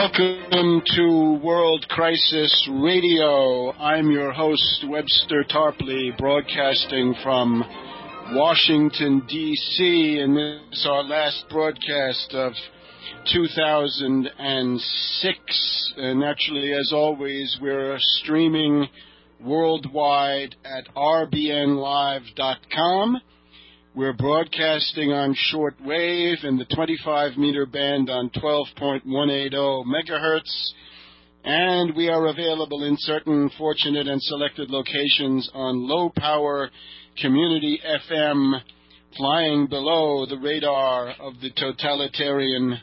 Welcome to World Crisis Radio. I'm your host, Webster Tarpley, broadcasting from Washington, D.C., and this is our last broadcast of 2006. And actually, as always, we're streaming worldwide at rbnlive.com. We're broadcasting on shortwave in the 25-meter band on 12.180 megahertz, and we are available in certain fortunate and selected locations on low-power community FM, flying below the radar of the totalitarian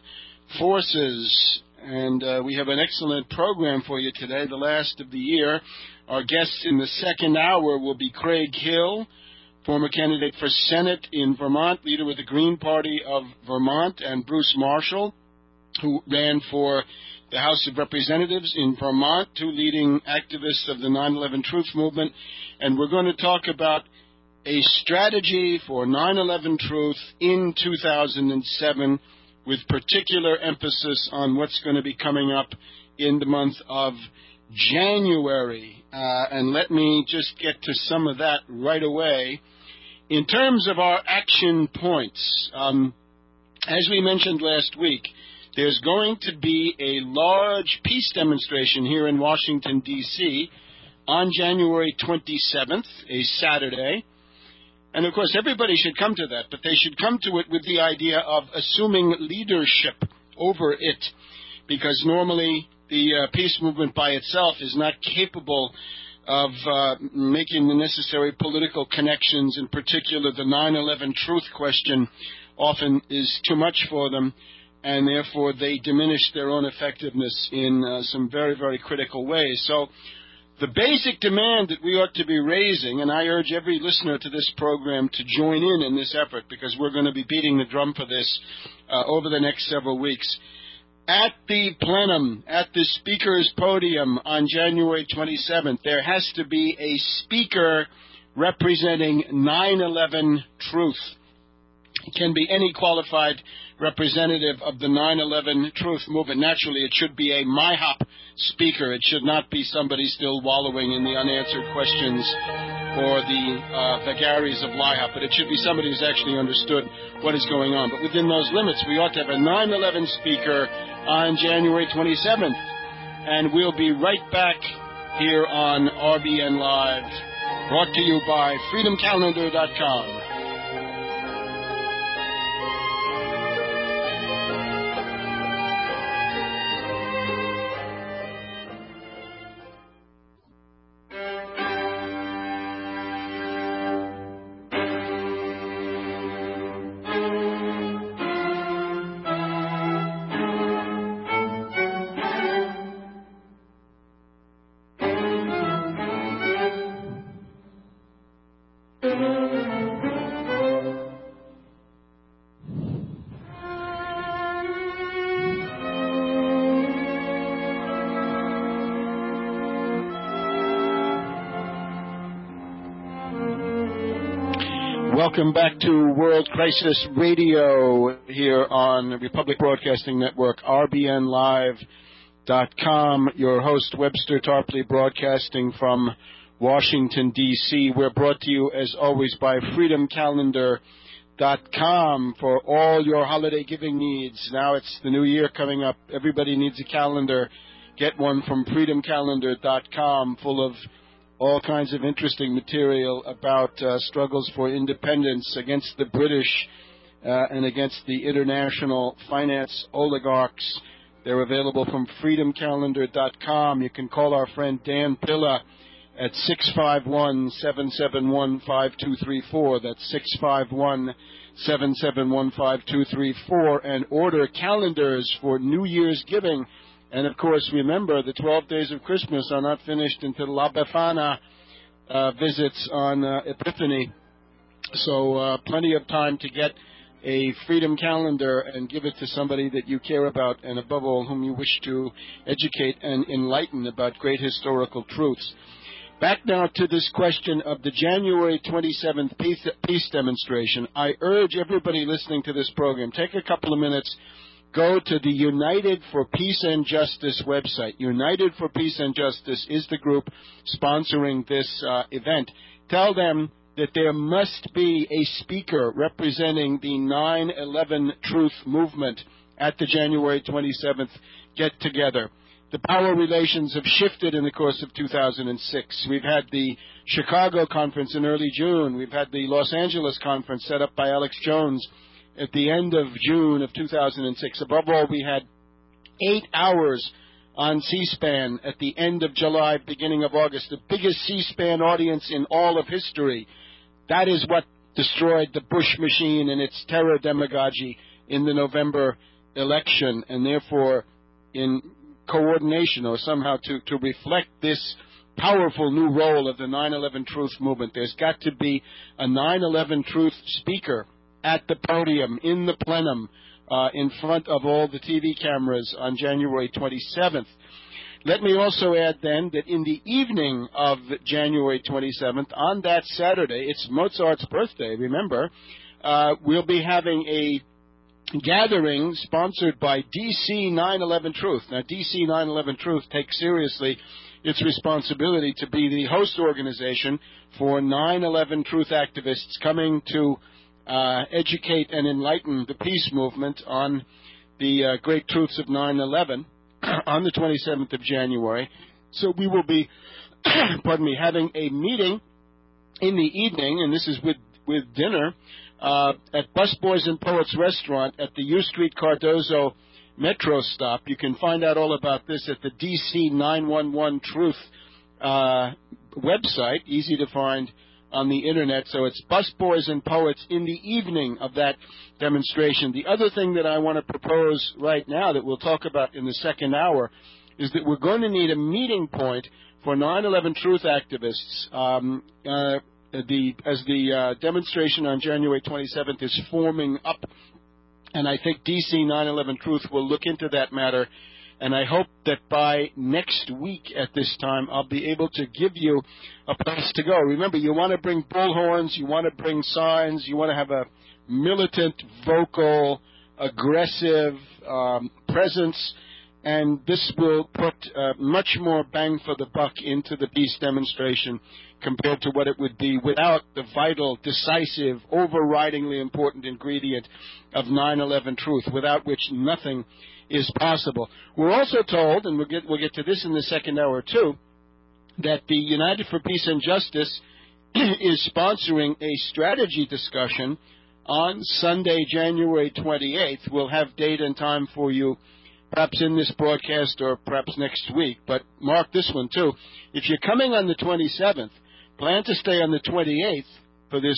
forces. And we have an excellent program for you today, the last of the year. Our guest in the second hour will be Craig Hill, former candidate for Senate in Vermont, leader of the Green Party of Vermont, and Bruce Marshall, who ran for the House of Representatives in Vermont, two leading activists of the 9/11 Truth Movement. And we're going to talk about a strategy for 9/11 Truth in 2007, with particular emphasis on what's going to be coming up in the month of January. And let me just get to some of that right away. In terms of our action points, as we mentioned last week, there's going to be a large peace demonstration here in Washington, D.C. on January 27th, a Saturday. And, of course, everybody should come to that, but they should come to it with the idea of assuming leadership over it, because normally the peace movement by itself is not capable of making the necessary political connections. In particular, the 9/11 truth question often is too much for them, and therefore they diminish their own effectiveness in some very, very critical ways. So the basic demand that we ought to be raising, and I urge every listener to this program to join in this effort, because we're going to be beating the drum for this over the next several weeks. At the plenum, at the speaker's podium on January 27th, there has to be a speaker representing 9/11 truth. It can be any qualified representative of the 9/11 truth movement. Naturally, it should be a MIHOP speaker. It should not be somebody still wallowing in the unanswered questions or the vagaries of LIHOP, but it should be somebody who's actually understood what is going on. But within those limits, we ought to have a 9/11 speaker on January 27th. And we'll be right back here on RBN Live, brought to you by freedomcalendar.com. Welcome back to World Crisis Radio here on the Republic Broadcasting Network, rbnlive.com. Your host, Webster Tarpley, broadcasting from Washington, D.C. We're brought to you, as always, by freedomcalendar.com for all your holiday giving needs. Now it's the new year coming up. Everybody needs a calendar. Get one from freedomcalendar.com, full of all kinds of interesting material about struggles for independence against the British and against the international finance oligarchs. They're available from freedomcalendar.com. You can call our friend Dan Pilla at 651-771-5234. That's 651-771-5234, and order calendars for New Year's giving. And, of course, remember, the 12 days of Christmas are not finished until La Befana visits on Epiphany. So plenty of time to get a Freedom Calendar and give it to somebody that you care about, and above all, whom you wish to educate and enlighten about great historical truths. Back now to this question of the January 27th peace demonstration. I urge everybody listening to this program, take a couple of minutes go to the United for Peace and Justice website. United for Peace and Justice is the group sponsoring this event. Tell them that there must be a speaker representing the 9/11 Truth movement at the January 27th get-together. The power relations have shifted in the course of 2006. We've had the Chicago conference in early June. We've had the Los Angeles conference set up by Alex Jones at the end of June of 2006. Above all, we had 8 hours on C-SPAN at the end of July, beginning of August, the biggest C-SPAN audience in all of history. That is what destroyed the Bush machine and its terror demagogy in the November election, and therefore, in coordination or somehow to reflect this powerful new role of the 9/11 Truth movement, there's got to be a 9/11 Truth speaker at the podium, in the plenum, in front of all the TV cameras on January 27th. Let me also add then that in the evening of January 27th, on that Saturday, it's Mozart's birthday, remember, we'll be having a gathering sponsored by DC 9/11 Truth. Now, DC 9/11 Truth takes seriously its responsibility to be the host organization for 9/11 Truth activists coming to educate and enlighten the peace movement on the great truths of 9/11 on the 27th of January. So we will be, having a meeting in the evening, and this is with dinner, at Busboys and Poets Restaurant at the U Street Cardozo Metro stop. You can find out all about this at the DC 911 Truth website, easy to find on the internet. So it's Busboys and Poets in the evening of that demonstration. The other thing that I want to propose right now that we'll talk about in the second hour is that we're going to need a meeting point for 9/11 Truth activists. As the demonstration on January 27th is forming up, and I think DC 9/11 Truth will look into that matter, and I hope that by next week at this time I'll be able to give you a place to go. Remember, you want to bring bullhorns, you want to bring signs, you want to have a militant, vocal, aggressive presence, and this will put much more bang for the buck into the peace demonstration compared to what it would be without the vital, decisive, overridingly important ingredient of 9/11 Truth, without which nothing is possible. We're also told, and we'll get to this in the second hour too, that the United for Peace and Justice is sponsoring a strategy discussion on Sunday, January 28th. We'll have date and time for you perhaps in this broadcast or perhaps next week, but mark this one too. If you're coming on the 27th, plan to stay on the 28th for this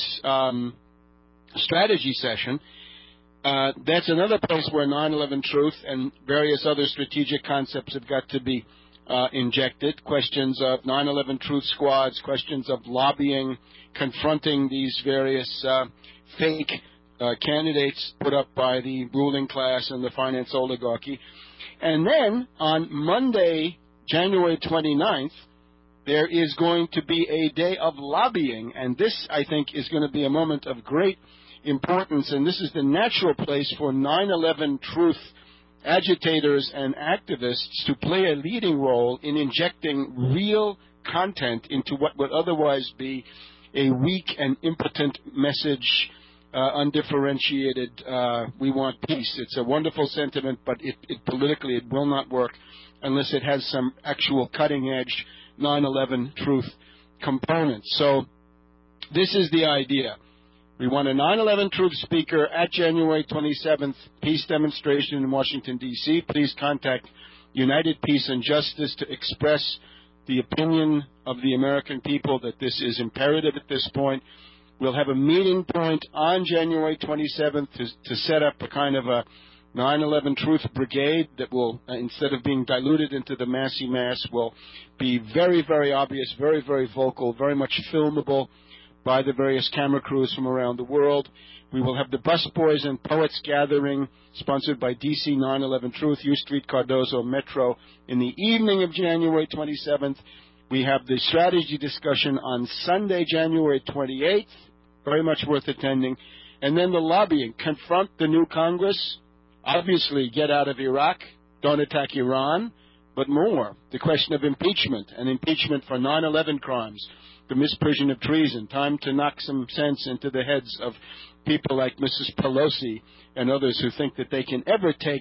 strategy session. That's another place where 9/11 Truth and various other strategic concepts have got to be injected. Questions of 9/11 Truth squads, questions of lobbying, confronting these various fake candidates put up by the ruling class and the finance oligarchy. And then on Monday, January 29th, there is going to be a day of lobbying, and this, I think, is going to be a moment of great importance, and this is the natural place for 9/11 Truth agitators and activists to play a leading role in injecting real content into what would otherwise be a weak and impotent message, undifferentiated, we want peace. It's a wonderful sentiment, but politically it will not work unless it has some actual cutting-edge 9/11 Truth components. So this is the idea. We want a 9/11 Truth speaker at January 27th peace demonstration in Washington, D.C. Please contact United Peace and Justice to express the opinion of the American people that this is imperative at this point. We'll have a meeting point on January 27th to set up a kind of a 9/11 Truth Brigade that will, instead of being diluted into the massy mass, will be very, very obvious, very, very vocal, very much filmable by the various camera crews from around the world. We will have the Busboys and Poets gathering, sponsored by DC 9/11 Truth, U Street Cardozo Metro, in the evening of January 27th. We have the strategy discussion on Sunday, January 28th, very much worth attending. And then the lobbying, confront the new Congress Obviously, get out of Iraq, don't attack Iran, but more, the question of impeachment, and impeachment for 9/11 crimes, the misprision of treason, time to knock some sense into the heads of people like Mrs. Pelosi and others who think that they can ever take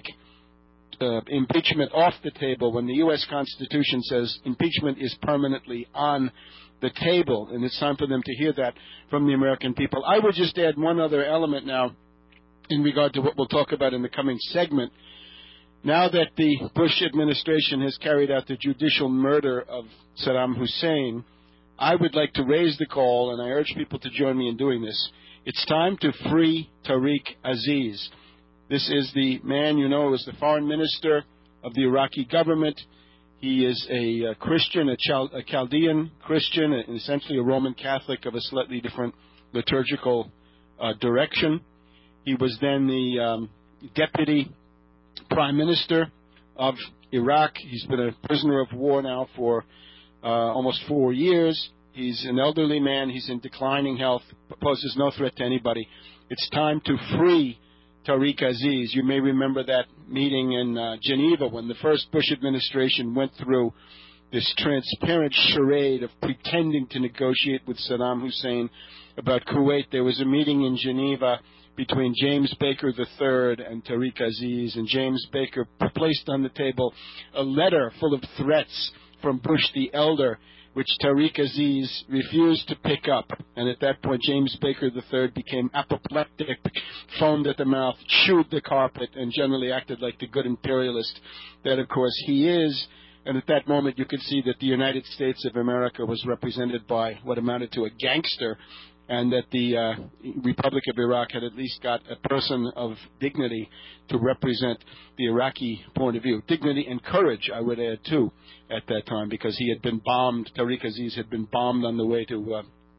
impeachment off the table when the U.S. Constitution says impeachment is permanently on the table, and it's time for them to hear that from the American people. I would just add one other element now in regard to what we'll talk about in the coming segment. Now that the Bush administration has carried out the judicial murder of Saddam Hussein, I would like to raise the call, and I urge people to join me in doing this. It's time to free Tariq Aziz. This is the man, you know, was the foreign minister of the Iraqi government. He is a Christian, a Chaldean Christian, and essentially a Roman Catholic of a slightly different liturgical direction. He was then the deputy prime minister of Iraq. He's been a prisoner of war now for almost 4 years. He's an elderly man. He's in declining health, poses no threat to anybody. It's time to free Tariq Aziz. You may remember that meeting in Geneva when the first Bush administration went through this transparent charade of pretending to negotiate with Saddam Hussein about Kuwait. There was a meeting in Geneva between James Baker III and Tariq Aziz, and James Baker placed on the table a letter full of threats from Bush the elder, which Tariq Aziz refused to pick up. And at that point, James Baker III became apoplectic, foamed at the mouth, chewed the carpet, and generally acted like the good imperialist that, of course, he is. And at that moment, you could see that the United States of America was represented by what amounted to a gangster, and that the Republic of Iraq had at least got a person of dignity to represent the Iraqi point of view. Dignity and courage, I would add, too, at that time, because he had been bombed. Tariq Aziz had been bombed on the way to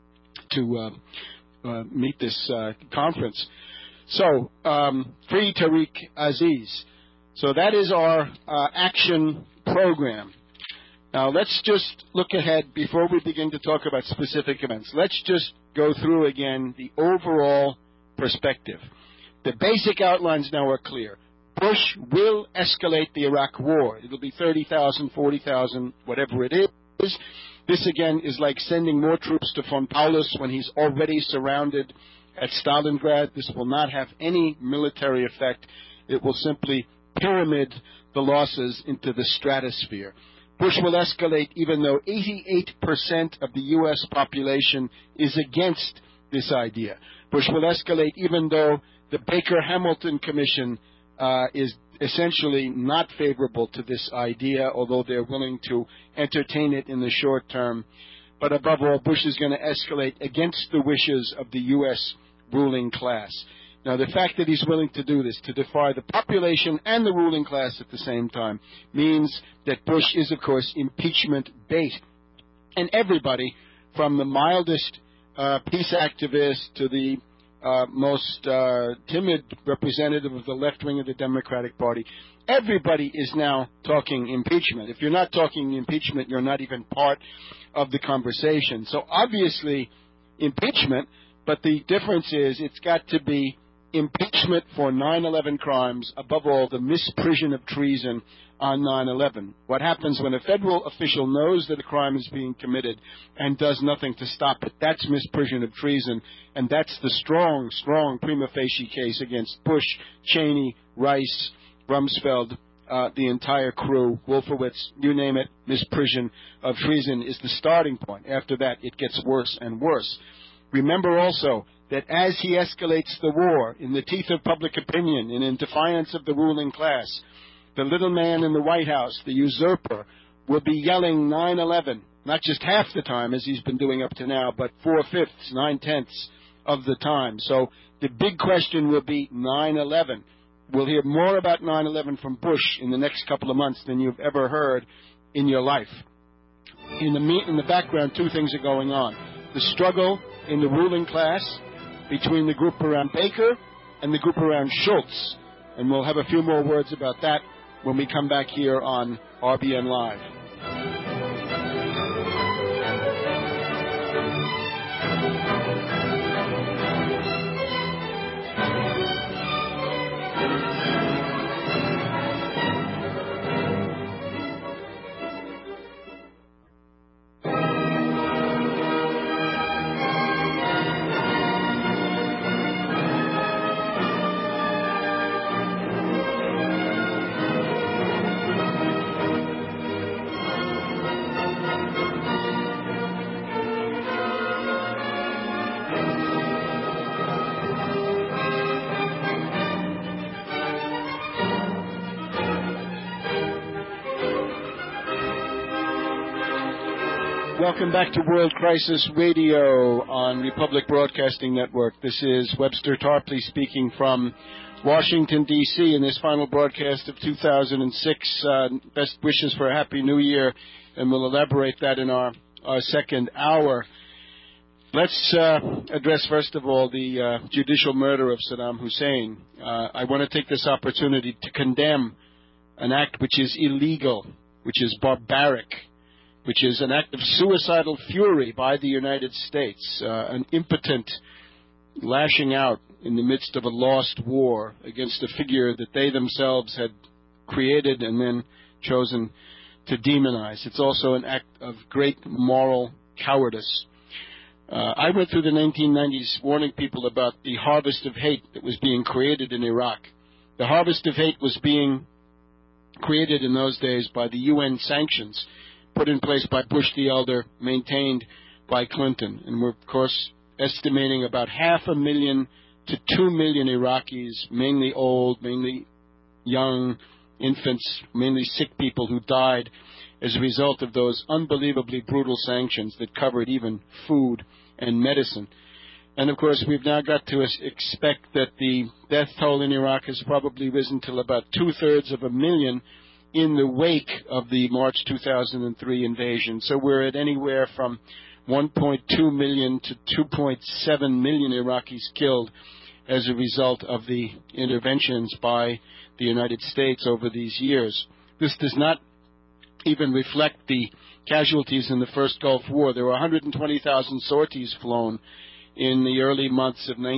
meet this conference. So, free Tariq Aziz. So that is our action program. Now, let's just look ahead before we begin to talk about specific events. Let's just go through again the overall perspective. The basic outlines now are clear. Bush will escalate the Iraq war. It'll be 30,000, 40,000, whatever it is. This, again, is like sending more troops to von Paulus when he's already surrounded at Stalingrad. This will not have any military effect. It will simply pyramid the losses into the stratosphere. Bush will escalate even though 88% of the U.S. population is against this idea. Bush will escalate even though the Baker-Hamilton Commission is essentially not favorable to this idea, although they're willing to entertain it in the short term. But above all, Bush is going to escalate against the wishes of the U.S. ruling class. Now, the fact that he's willing to do this, to defy the population and the ruling class at the same time, means that Bush is, of course, impeachment bait. And everybody, from the mildest peace activist to the most timid representative of the left wing of the Democratic Party, everybody is now talking impeachment. If you're not talking impeachment, you're not even part of the conversation. So obviously, impeachment, but the difference is it's got to be impeachment for 9/11 crimes, above all, the misprision of treason on 9/11. What happens when a federal official knows that a crime is being committed and does nothing to stop it? That's misprision of treason, and that's the strong, strong prima facie case against Bush, Cheney, Rice, Rumsfeld, the entire crew, Wolfowitz, you name it. Misprision of treason is the starting point. After that, it gets worse and worse. Remember also that as he escalates the war in the teeth of public opinion and in defiance of the ruling class, the little man in the White House, the usurper, will be yelling 9/11, not just half the time as he's been doing up to now, but 4/5, 9/10 of the time. So the big question will be 9/11. We'll hear more about 9/11 from Bush in the next couple of months than you've ever heard in your life. In the background, two things are going on. The struggle in the ruling class between the group around Baker and the group around Schultz. And we'll have a few more words about that when we come back here on RBN Live. Welcome back to World Crisis Radio on Republic Broadcasting Network. This is Webster Tarpley speaking from Washington, D.C. in this final broadcast of 2006. Best wishes for a Happy New Year, and we'll elaborate that in our second hour. Let's address, first of all, the judicial murder of Saddam Hussein. I want to take this opportunity to condemn an act which is illegal, which is barbaric, which is an act of suicidal fury by the United States, an impotent lashing out in the midst of a lost war against a figure that they themselves had created and then chosen to demonize. It's also an act of great moral cowardice. I went through the 1990s warning people about the harvest of hate that was being created in Iraq. The harvest of hate was being created in those days by the UN sanctions put in place by Bush the Elder, maintained by Clinton. And we're, of course, estimating about 500,000 to 2 million Iraqis, mainly old, mainly young, infants, mainly sick people who died as a result of those unbelievably brutal sanctions that covered even food and medicine. And, of course, we've now got to expect that the death toll in Iraq has probably risen to about 2/3 in the wake of the March 2003 invasion. So we're at anywhere from 1.2 million to 2.7 million Iraqis killed as a result of the interventions by the United States over these years. This does not even reflect the casualties in the first Gulf War. There were 120,000 sorties flown in the early months of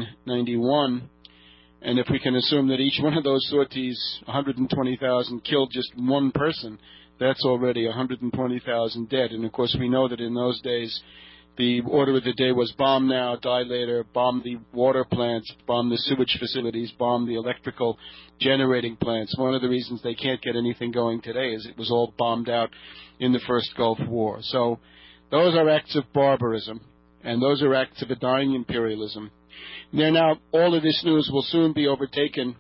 1991. And if we can assume that each one of those sorties, 120,000, killed just one person, that's already 120,000 dead. And, of course, we know that in those days, the order of the day was bomb now, die later, bomb the water plants, bomb the sewage facilities, bomb the electrical generating plants. One of the reasons they can't get anything going today is it was all bombed out in the first Gulf War. So those are acts of barbarism, and those are acts of a dying imperialism. Now, all of this news will soon be overtaken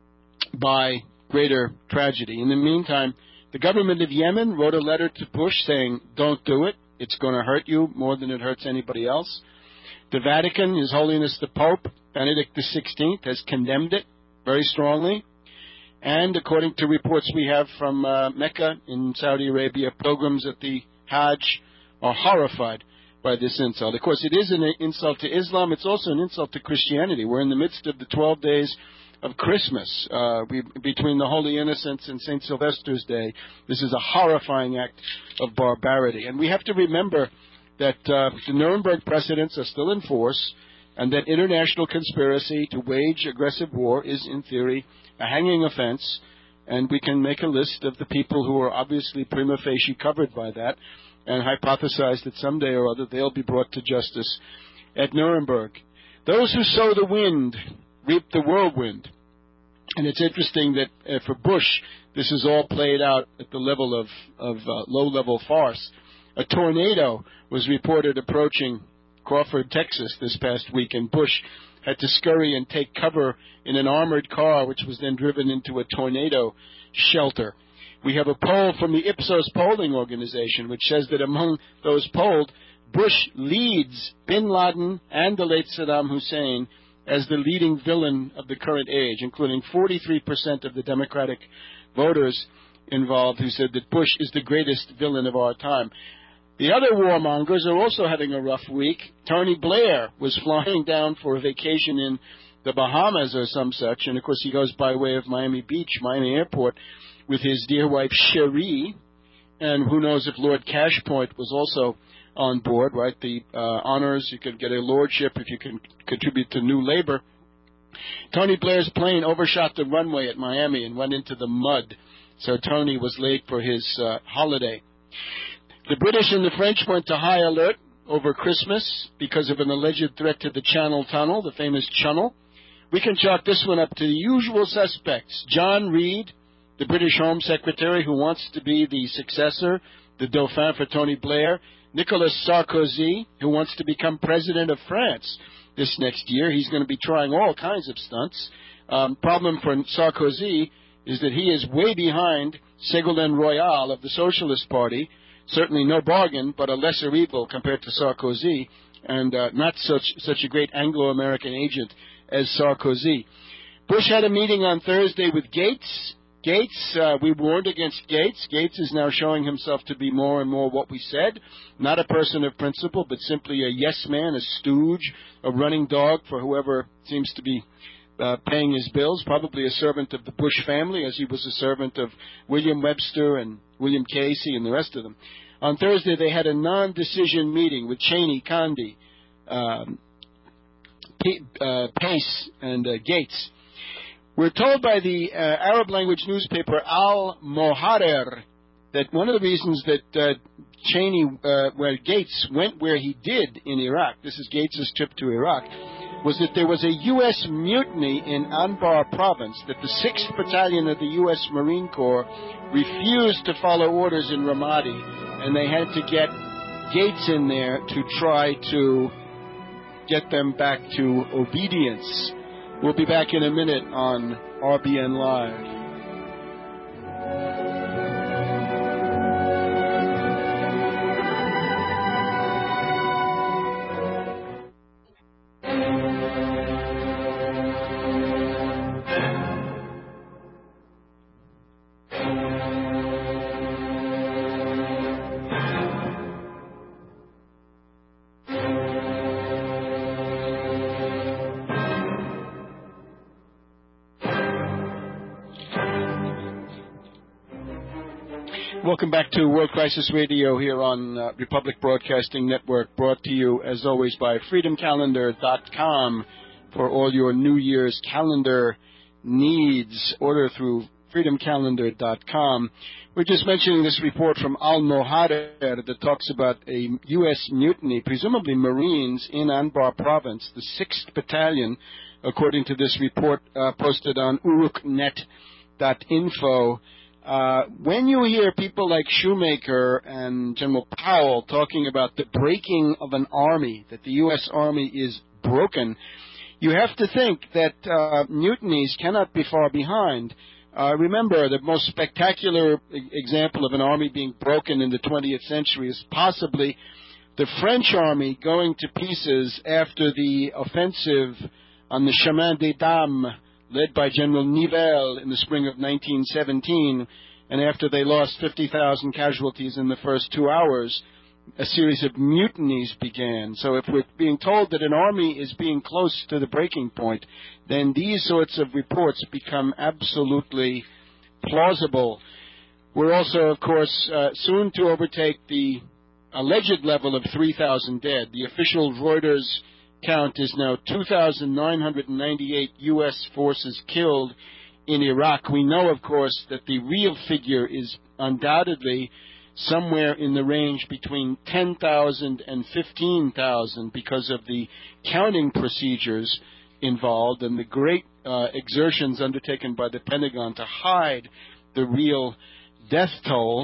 by greater tragedy. In the meantime, the government of Yemen wrote a letter to Bush saying, don't do it. It's going to hurt you more than it hurts anybody else. The Vatican, His Holiness the Pope, Benedict XVI, has condemned it very strongly. And according to reports we have from Mecca in Saudi Arabia, pilgrims at the Hajj are horrified by this insult. Of course, it is an insult to Islam. It's also an insult to Christianity. We're in the midst of the 12 days of Christmas, between the Holy Innocents and St. Sylvester's Day. This is a horrifying act of barbarity. And we have to remember that the Nuremberg precedents are still in force, and that international conspiracy to wage aggressive war is, in theory, a hanging offense. And we can make a list of the people who are obviously prima facie covered by that, and hypothesize that someday or other they'll be brought to justice at Nuremberg. Those who sow the wind reap the whirlwind. And it's interesting that for Bush, this is all played out at the level of low-level farce. A tornado was reported approaching Crawford, Texas this past week, and Bush had to scurry and take cover in an armored car, which was then driven into a tornado shelter. We have a poll from the Ipsos polling organization, which says that among those polled, Bush leads bin Laden and the late Saddam Hussein as the leading villain of the current age, including 43% of the Democratic voters involved who said that Bush is the greatest villain of our time. The other warmongers are also having a rough week. Tony Blair was flying down for a vacation in the Bahamas or some such, and of course he goes by way of Miami Beach, Miami Airport, with his dear wife, Cherie, and who knows if Lord Cashpoint was also on board, right? The honors, you could get a lordship if you can contribute to New Labor. Tony Blair's plane overshot the runway at Miami and went into the mud, so Tony was late for his holiday. The British and the French went to high alert over Christmas because of an alleged threat to the Channel Tunnel, the famous Channel. We can chalk this one up to the usual suspects. John Reid, the British Home Secretary, who wants to be the successor, the Dauphin for Tony Blair. Nicolas Sarkozy, who wants to become president of France this next year. He's going to be trying all kinds of stunts. Problem for Sarkozy is that he is way behind Ségolène Royal of the Socialist Party. certainly no bargain, but a lesser evil compared to Sarkozy, and not such a great Anglo-American agent as Sarkozy. Bush had a meeting on Thursday with Gates. We warned against Gates. Gates is now showing himself to be more and more what we said, not a person of principle, but simply a yes man, a stooge, a running dog for whoever seems to be paying his bills, probably a servant of the Bush family, as he was a servant of William Webster and William Casey and the rest of them. On Thursday, they had a non-decision meeting with Cheney, Condi, Pace, and Gates. We're told by the Arab language newspaper Al-Moharer that one of the reasons that Gates went where he did in Iraq, this is Gates' trip to Iraq, was that there was a U.S. mutiny in Anbar province, that the 6th Battalion of the U.S. Marine Corps refused to follow orders in Ramadi, and they had to get Gates in there to try to get them back to obedience. We'll be back in a minute on RBN Live. Welcome back to World Crisis Radio here on Republic Broadcasting Network, brought to you, as always, by freedomcalendar.com for all your New Year's calendar needs. Order through freedomcalendar.com. We're just mentioning this report from Al-Mohader that talks about a U.S. mutiny, presumably Marines, in Anbar province, the 6th Battalion, according to this report posted on uruknet.info. When you hear people like Shoemaker and General Powell talking about the breaking of an army, that the U.S. Army is broken, you have to think that mutinies cannot be far behind. Remember, the most spectacular example of an army being broken in the 20th century is possibly the French army going to pieces after the offensive on the Chemin des Dames, led by General Nivelle in the spring of 1917, and after they lost 50,000 casualties in the first 2 hours, a series of mutinies began. So if we're being told that an army is being close to the breaking point, then these sorts of reports become absolutely plausible. We're also, of course, soon to overtake the alleged level of 3,000 dead. The official Reuters count is now 2,998 U.S. forces killed in Iraq. We know, of course, that the real figure is undoubtedly somewhere in the range between 10,000 and 15,000 because of the counting procedures involved and the great exertions undertaken by the Pentagon to hide the real death toll.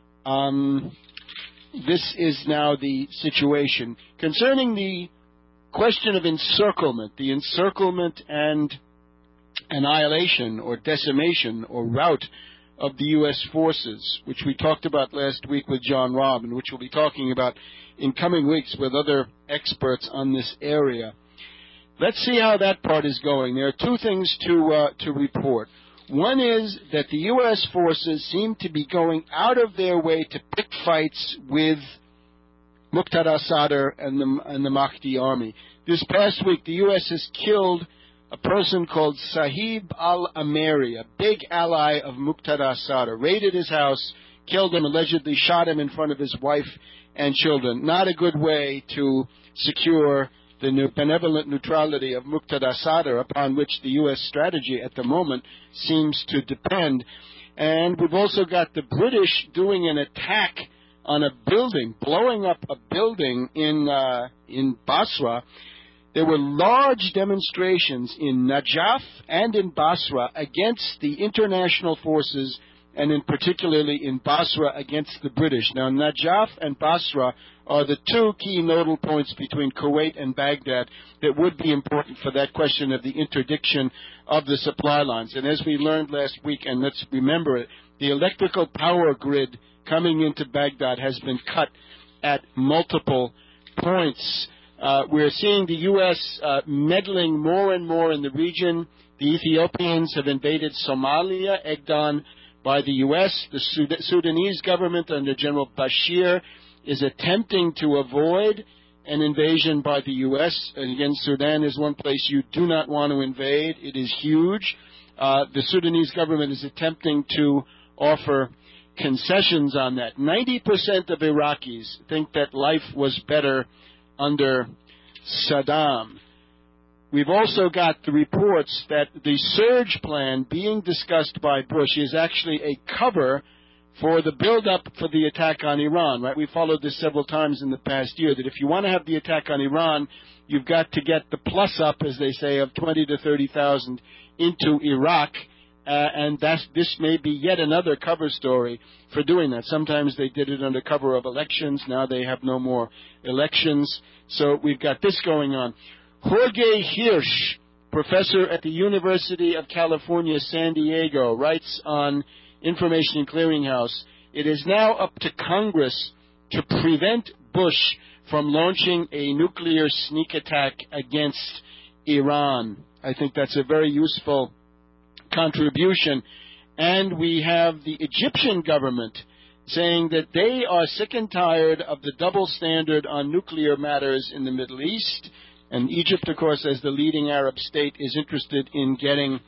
This is now the situation. Concerning the question of encirclement, the encirclement and annihilation or decimation or rout of the U.S. forces, which we talked about last week with John Robb, and which we'll be talking about in coming weeks with other experts on this area. Let's see how that part is going. There are two things to report. One is that the U.S. forces seem to be going out of their way to pick fights with Muqtada Sadr and the Mahdi army. This past week, the U.S. has killed a person called Sahib al-Ameri, a big ally of Muqtada Sadr, raided his house, killed him, allegedly shot him in front of his wife and children. Not a good way to secure the benevolent neutrality of Muqtada Sadr, upon which the U.S. strategy at the moment seems to depend. And we've also got the British doing an attack on a building, blowing up a building in Basra. There were large demonstrations in Najaf and in Basra against the international forces, and in particularly in Basra against the British. Now, Najaf and Basra are the two key nodal points between Kuwait and Baghdad that would be important for that question of the interdiction of the supply lines. And as we learned last week, and let's remember it, The electrical power grid coming into Baghdad has been cut at multiple points. We're seeing the U.S. meddling more and more in the region. The Ethiopians have invaded Somalia, egged on by the U.S. The Sudanese government under General Bashir is attempting to avoid an invasion by the U.S. And again, Sudan is one place you do not want to invade. It is huge. The Sudanese government is attempting to offer concessions on that. 90% of Iraqis think that life was better under Saddam. We've also got the reports that the surge plan being discussed by Bush is actually a cover for the build-up for the attack on Iran, right? We followed this several times in the past year, that if you want to have the attack on Iran, you've got to get the plus-up, as they say, of 20 to 30,000 into Iraq, and this may be yet another cover story for doing that. Sometimes they did it under cover of elections. Now they have no more elections. So we've got this going on. Jorge Hirsch, professor at the University of California, San Diego, writes on Information Clearinghouse, it is now up to Congress to prevent Bush from launching a nuclear sneak attack against Iran. I think that's a very useful contribution. And we have the Egyptian government saying that they are sick and tired of the double standard on nuclear matters in the Middle East. And Egypt, of course, as the leading Arab state, is interested in getting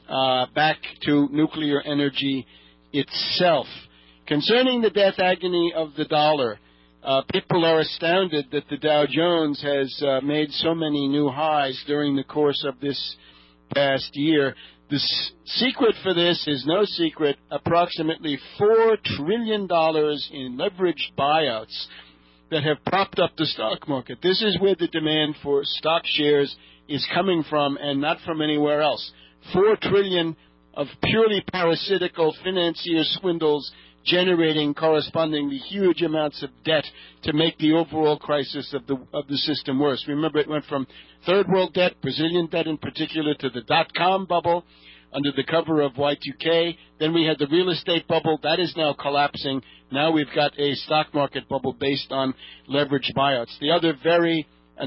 back to nuclear energy itself. Concerning the death agony of the dollar, people are astounded that the Dow Jones has made so many new highs during the course of this past year. The secret for this is no secret. Approximately $4 trillion in leveraged buyouts that have propped up the stock market. This is where the demand for stock shares is coming from and not from anywhere else. $4 trillion of purely parasitical financier swindles generating correspondingly huge amounts of debt to make the overall crisis of the system worse. Remember, it went from third world debt, Brazilian debt in particular, to the dot-com bubble under the cover of Y2K. Then we had the real estate bubble. That is now collapsing. Now we've got a stock market bubble based on leveraged buyouts. The other very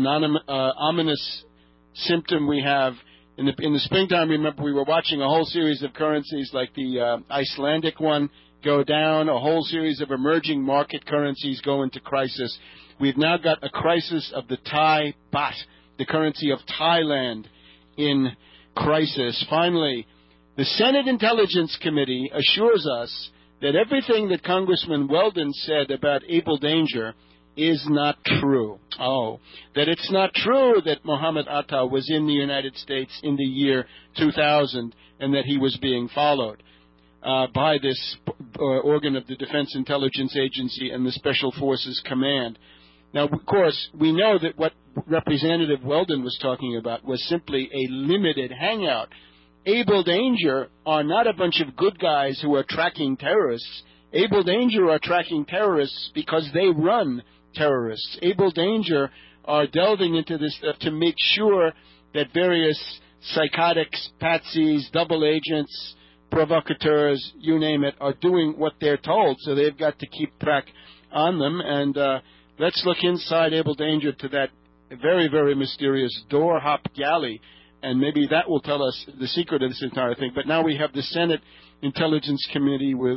ominous symptom we have in the springtime, remember, we were watching a whole series of currencies like the Icelandic one go down, a whole series of emerging market currencies go into crisis. We've now got a crisis of the Thai baht, the currency of Thailand, in crisis. Finally, the Senate Intelligence Committee assures us that everything that Congressman Weldon said about Abel Danger is not true. That it's not true that Mohammed Atta was in the United States in the year 2000 and that he was being followed by this organ of the Defense Intelligence Agency and the Special Forces Command. Now, of course, we know that what Representative Weldon was talking about was simply a limited hangout. Abel Danger are not a bunch of good guys who are tracking terrorists. Abel Danger are tracking terrorists because they run terrorists. Abel Danger are delving into this stuff to make sure that various psychotics, patsies, double agents, provocateurs, you name it, are doing what they're told. So they've got to keep track on them. And let's look inside Abel Danger to that very, very mysterious door hop galley. And maybe that will tell us the secret of this entire thing. But now we have the Senate Intelligence Committee with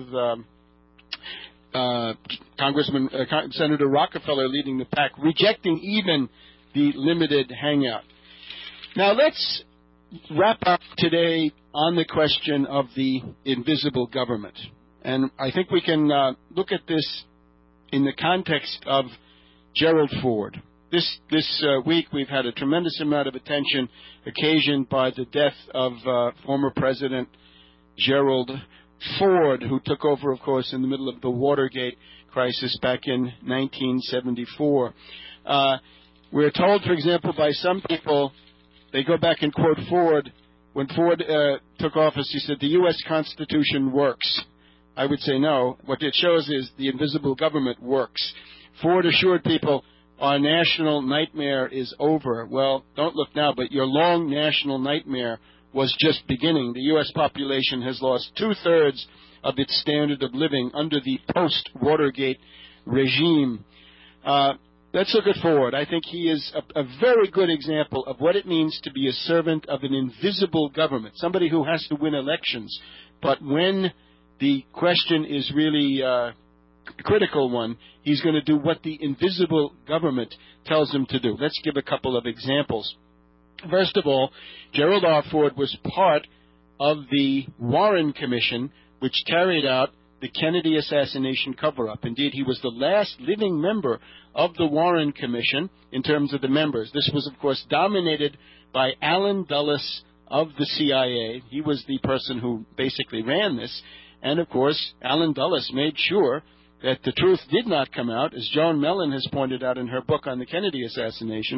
Senator Rockefeller leading the pack, rejecting even the limited hangout. Now let's wrap up today on the question of the invisible government. And I think we can look at this in the context of Gerald Ford. This week we've had a tremendous amount of attention occasioned by the death of former President Gerald Ford, who took over, of course, in the middle of the Watergate crisis back in 1974. We're told, for example, by some people, they go back and quote Ford. When Ford took office, he said, the U.S. Constitution works. I would say no. What it shows is the invisible government works. Ford assured people, our national nightmare is over. Well, don't look now, but your long national nightmare was just beginning. The U.S. population has lost 2/3 of its standard of living under the post-Watergate regime. Let's look it forward. I think he is a very good example of what it means to be a servant of an invisible government, somebody who has to win elections. But when the question is really a critical one, he's going to do what the invisible government tells him to do. Let's give a couple of examples. First of all, Gerald R. Ford was part of the Warren Commission, which carried out the Kennedy assassination cover-up. Indeed, he was the last living member of the Warren Commission in terms of the members. This was, of course, dominated by Allen Dulles of the CIA. He was the person who basically ran this. And, of course, Allen Dulles made sure that the truth did not come out. As Joan Mellon has pointed out in her book on the Kennedy assassination,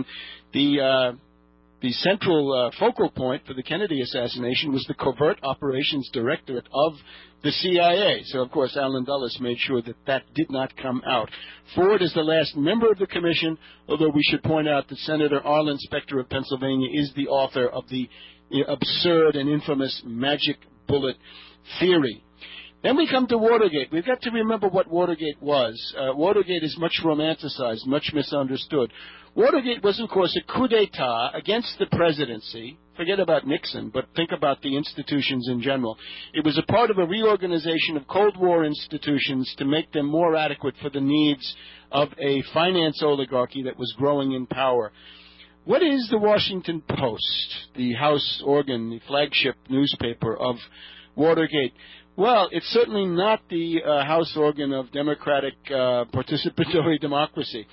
the central focal point for the Kennedy assassination was the Covert Operations Directorate of the CIA. So, of course, Allen Dulles made sure that that did not come out. Ford is the last member of the commission, although we should point out that Senator Arlen Specter of Pennsylvania is the author of the absurd and infamous magic bullet theory. Then we come to Watergate. We've got to remember what Watergate was. Watergate is much romanticized, much misunderstood. Watergate was, of course, a coup d'etat against the presidency. Forget about Nixon, but think about the institutions in general. It was a part of a reorganization of Cold War institutions to make them more adequate for the needs of a finance oligarchy that was growing in power. What is the Washington Post, the House organ, the flagship newspaper of Watergate? Well, it's certainly not the House organ of democratic participatory democracy.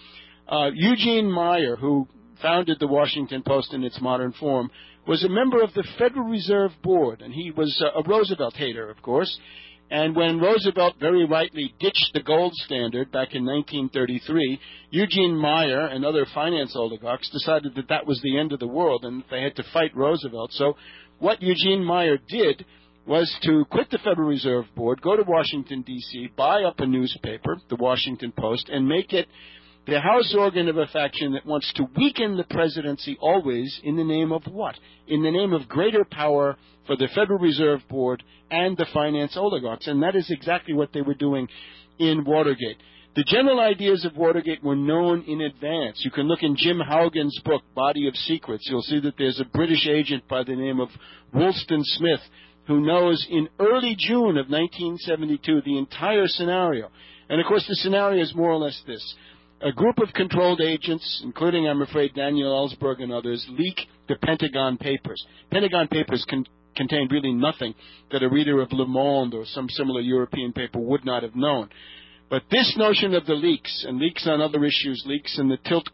Eugene Meyer, who founded the Washington Post in its modern form, was a member of the Federal Reserve Board, and he was a Roosevelt hater, of course. And when Roosevelt very rightly ditched the gold standard back in 1933, Eugene Meyer and other finance oligarchs decided that that was the end of the world and they had to fight Roosevelt. So what Eugene Meyer did was to quit the Federal Reserve Board, go to Washington, D.C., buy up a newspaper, the Washington Post, and make it the House organ of a faction that wants to weaken the presidency always in the name of what? In the name of greater power for the Federal Reserve Board and the finance oligarchs. And that is exactly what they were doing in Watergate. The general ideas of Watergate were known in advance. You can look in Jim Haugen's book, Body of Secrets. You'll see that there's a British agent by the name of Woolston Smith who knows in early June of 1972 the entire scenario. And, of course, the scenario is more or less this. A group of controlled agents, including, I'm afraid, Daniel Ellsberg and others, leak the Pentagon Papers. Pentagon Papers contained really nothing that a reader of Le Monde or some similar European paper would not have known. But this notion of the leaks, and leaks on other issues, leaks in the tilt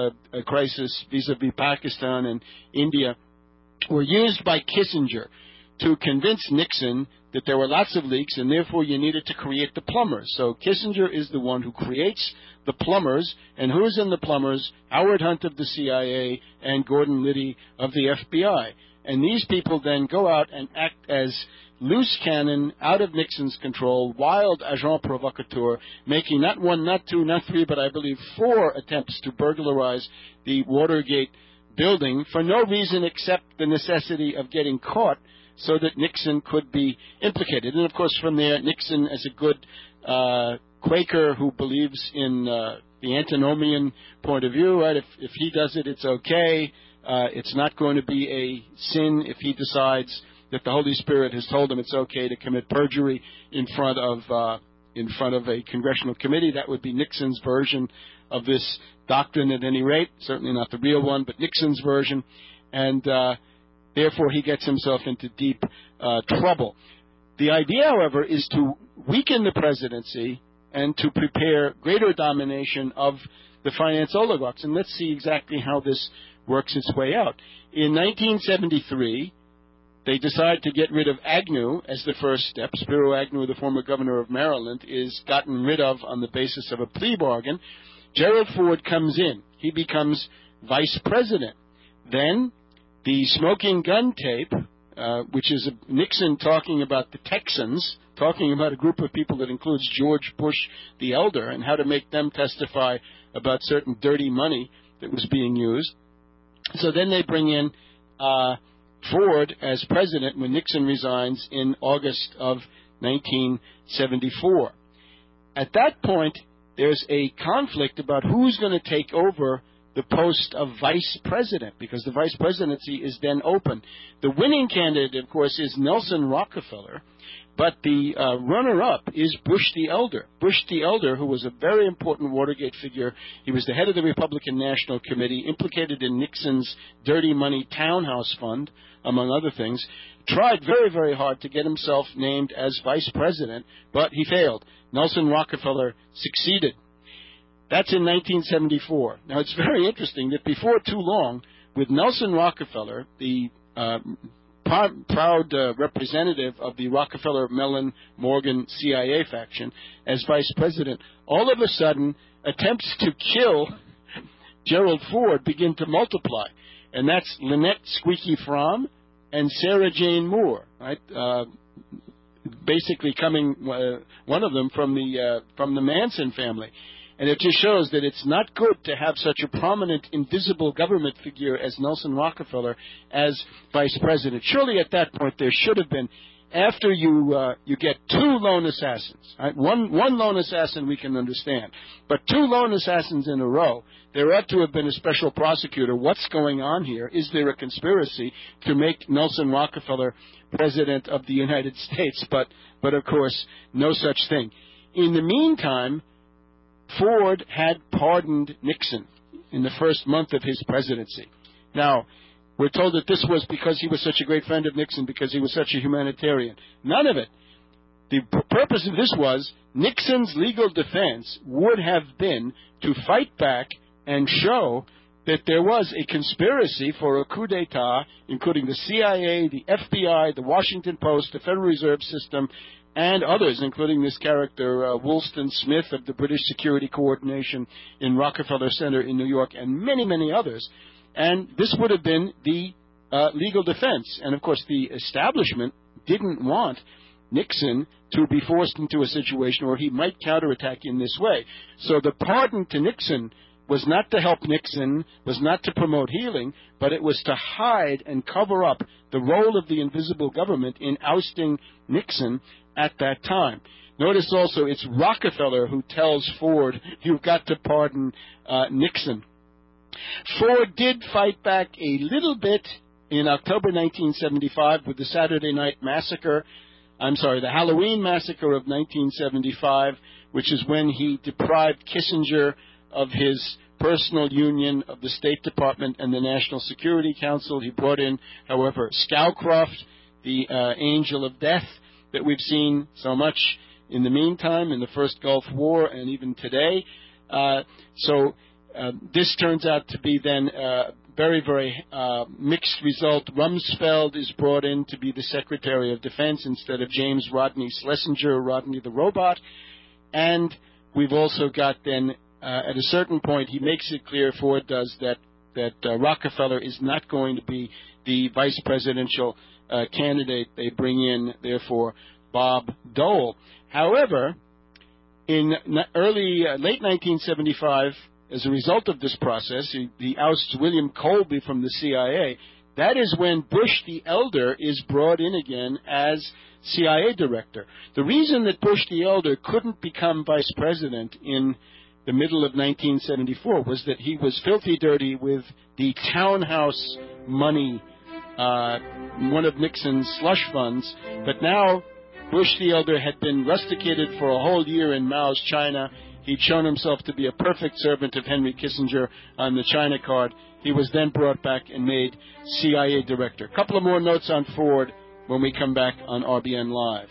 crisis vis-a-vis Pakistan and India, were used by Kissinger to convince Nixon that there were lots of leaks and therefore you needed to create the plumbers. So Kissinger is the one who creates the plumbers, and who's in the plumbers? Howard Hunt of the CIA and Gordon Liddy of the FBI. And these people then go out and act as loose cannon, out of Nixon's control, wild agent provocateur, making not one, not two, not three, but I believe 4 attempts to burglarize the Watergate building for no reason except the necessity of getting caught so that Nixon could be implicated. And, of course, from there, Nixon, as a good Quaker who believes in the antinomian point of view, right? If he does it, it's okay. It's not going to be a sin if he decides that the Holy Spirit has told him it's okay to commit perjury in front of a congressional committee. That would be Nixon's version of this doctrine at any rate. Certainly not the real one, but Nixon's version. And therefore, he gets himself into deep trouble. The idea, however, is to weaken the presidency and to prepare greater domination of the finance oligarchs. And let's see exactly how this works its way out. In 1973, they decide to get rid of Agnew as the first step. Spiro Agnew, the former governor of Maryland, is gotten rid of on the basis of a plea bargain. Gerald Ford comes in. He becomes vice president. Then the smoking gun tape, which is Nixon talking about the Texans, talking about a group of people that includes George Bush the Elder and how to make them testify about certain dirty money that was being used. So then they bring in Ford as president when Nixon resigns in August of 1974. At that point, there's a conflict about who's going to take over the post of vice president, because the vice presidency is then open. The winning candidate, of course, is Nelson Rockefeller, but the runner-up is Bush the Elder. Bush the Elder, who was a very important Watergate figure. He was the head of the Republican National Committee, implicated in Nixon's dirty money townhouse fund, among other things, tried very, very hard to get himself named as vice president, but he failed. Nelson Rockefeller succeeded. That's in 1974. Now, it's very interesting that before too long, with Nelson Rockefeller, the proud representative of the Rockefeller, Mellon, Morgan CIA faction, as vice president, all of a sudden, attempts to kill Gerald Ford begin to multiply. And that's Lynette Squeaky Fromm and Sarah Jane Moore, right? Basically coming, one of them from the Manson family. And it just shows that it's not good to have such a prominent, invisible government figure as Nelson Rockefeller as vice president. Surely at that point there should have been, after you get two lone assassins, right? One lone assassin we can understand, but two lone assassins in a row, there ought to have been a special prosecutor. What's going on here? Is there a conspiracy to make Nelson Rockefeller president of the United States? But of course, no such thing. In the meantime, Ford had pardoned Nixon in the first month of his presidency. Now, we're told that this was because he was such a great friend of Nixon, because he was such a humanitarian. None of it. The purpose of this was Nixon's legal defense would have been to fight back and show that there was a conspiracy for a coup d'etat, including the CIA, the FBI, the Washington Post, the Federal Reserve System, and others, including this character, Woolston Smith of the British Security Coordination in Rockefeller Center in New York, and many, many others. And this would have been the legal defense. And, of course, the establishment didn't want Nixon to be forced into a situation where he might counterattack in this way. So the pardon to Nixon was not to help Nixon, was not to promote healing, but it was to hide and cover up the role of the invisible government in ousting Nixon at that time. Notice also it's Rockefeller who tells Ford, you've got to pardon Nixon. Ford did fight back a little bit in October 1975 with the the Halloween massacre of 1975, which is when he deprived Kissinger of his personal union of the State Department and the National Security Council. He brought in, however, Scowcroft, the angel of death that we've seen so much in the meantime in the first Gulf War and even today. This turns out to be then very, very mixed result. Rumsfeld is brought in to be the Secretary of Defense instead of James Rodney Schlesinger, Rodney the Robot. And we've also got then, at a certain point, he makes it clear, Ford does, that Rockefeller is not going to be the vice presidential candidate. They bring in, therefore, Bob Dole. However, in late 1975, as a result of this process, he ousts William Colby from the CIA. That is when Bush the Elder is brought in again as CIA director. The reason that Bush the Elder couldn't become vice president in the middle of 1974 was that he was filthy dirty with the townhouse money, one of Nixon's slush funds. But now Bush the Elder had been rusticated for a whole year in Mao's China. He'd shown himself to be a perfect servant of Henry Kissinger on the China card. He was then brought back and made CIA director. A couple of more notes on Ford when we come back on RBN Live.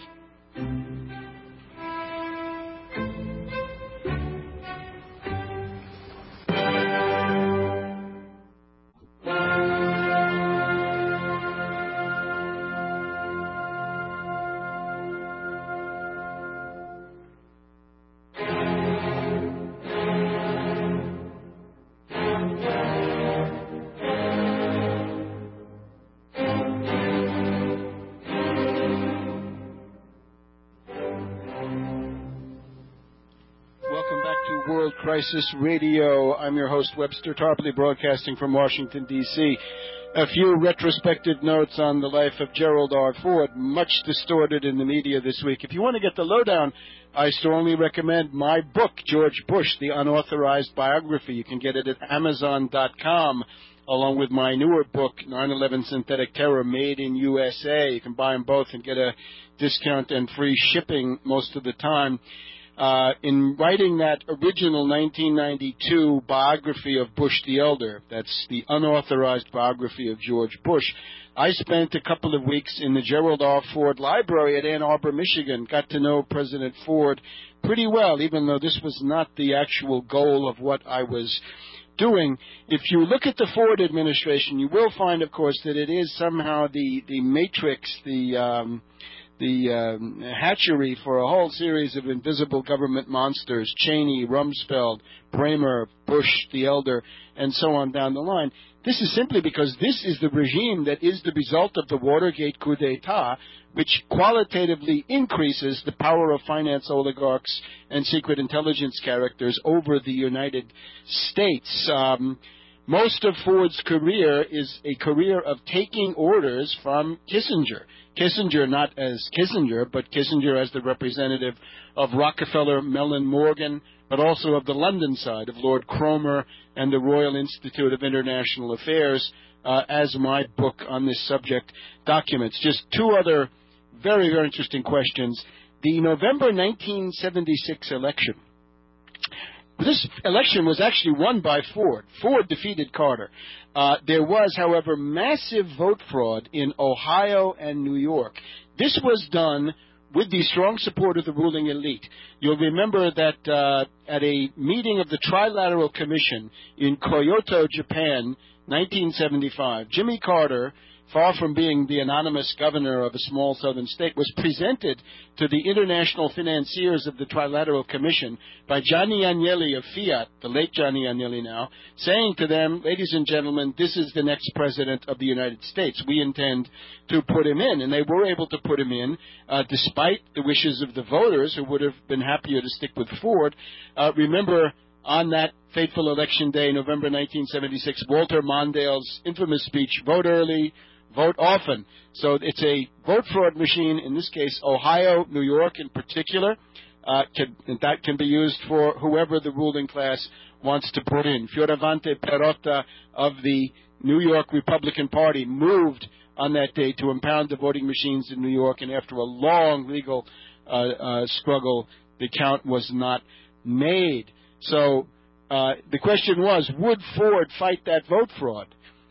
Crisis Radio. I'm your host, Webster Tarpley, broadcasting from Washington, D.C. A few retrospective notes on the life of Gerald R. Ford, much distorted in the media this week. If you want to get the lowdown, I strongly recommend my book, George Bush, The Unauthorized Biography. You can get it at Amazon.com, along with my newer book, 9/11 Synthetic Terror, Made in USA. You can buy them both and get a discount and free shipping most of the time. In writing that original 1992 biography of Bush the Elder, that's the unauthorized biography of George Bush, I spent a couple of weeks in the Gerald R. Ford Library at Ann Arbor, Michigan, got to know President Ford pretty well, even though this was not the actual goal of what I was doing. If you look at the Ford administration, you will find, of course, that it is somehow the matrix, the hatchery for a whole series of invisible government monsters: Cheney, Rumsfeld, Bramer, Bush the Elder, and so on down the line. This is simply because this is the regime that is the result of the Watergate coup d'etat, which qualitatively increases the power of finance oligarchs and secret intelligence characters over the United States. Most of Ford's career is a career of taking orders from Kissinger. Kissinger not as Kissinger, but Kissinger as the representative of Rockefeller, Mellon, Morgan, but also of the London side of Lord Cromer and the Royal Institute of International Affairs, as my book on this subject documents. Just two other very, very interesting questions. The November 1976 election. This election was actually won by Ford. Ford defeated Carter. There was, however, massive vote fraud in Ohio and New York. This was done with the strong support of the ruling elite. You'll remember that at a meeting of the Trilateral Commission in Kyoto, Japan, 1975, Jimmy Carter, far from being the anonymous governor of a small southern state, was presented to the international financiers of the Trilateral Commission by Gianni Agnelli of Fiat, the late Gianni Agnelli now, saying to them, ladies and gentlemen, this is the next president of the United States. We intend to put him in. And they were able to put him in, despite the wishes of the voters, who would have been happier to stick with Ford. Remember, on that fateful election day, November 1976, Walter Mondale's infamous speech, vote early, vote often. So it's a vote fraud machine, in this case, Ohio, New York in particular. That can be used for whoever the ruling class wants to put in. Fioravante Perotta of the New York Republican Party moved on that day to impound the voting machines in New York, and after a long legal struggle, the count was not made. So the question was, would Ford fight that vote fraud?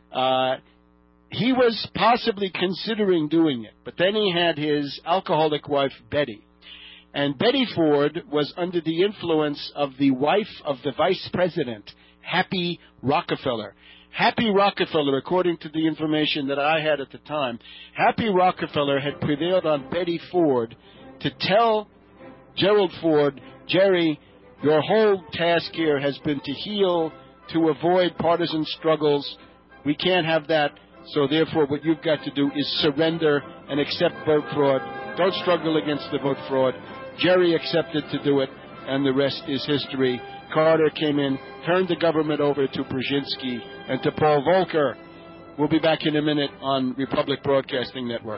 He was possibly considering doing it, but then he had his alcoholic wife, Betty. And Betty Ford was under the influence of the wife of the vice president, Happy Rockefeller. Happy Rockefeller, according to the information that I had at the time, Happy Rockefeller had prevailed on Betty Ford to tell Gerald Ford, Jerry, your whole task here has been to heal, to avoid partisan struggles. We can't have that. So therefore, what you've got to do is surrender and accept vote fraud. Don't struggle against the vote fraud. Jerry accepted to do it, and the rest is history. Carter came in, turned the government over to Brzezinski and to Paul Volcker. We'll be back in a minute on Republic Broadcasting Network.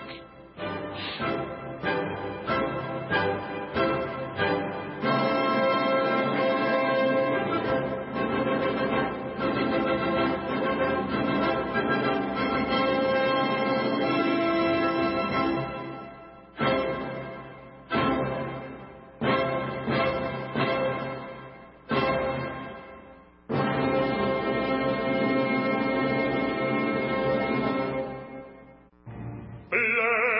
Bless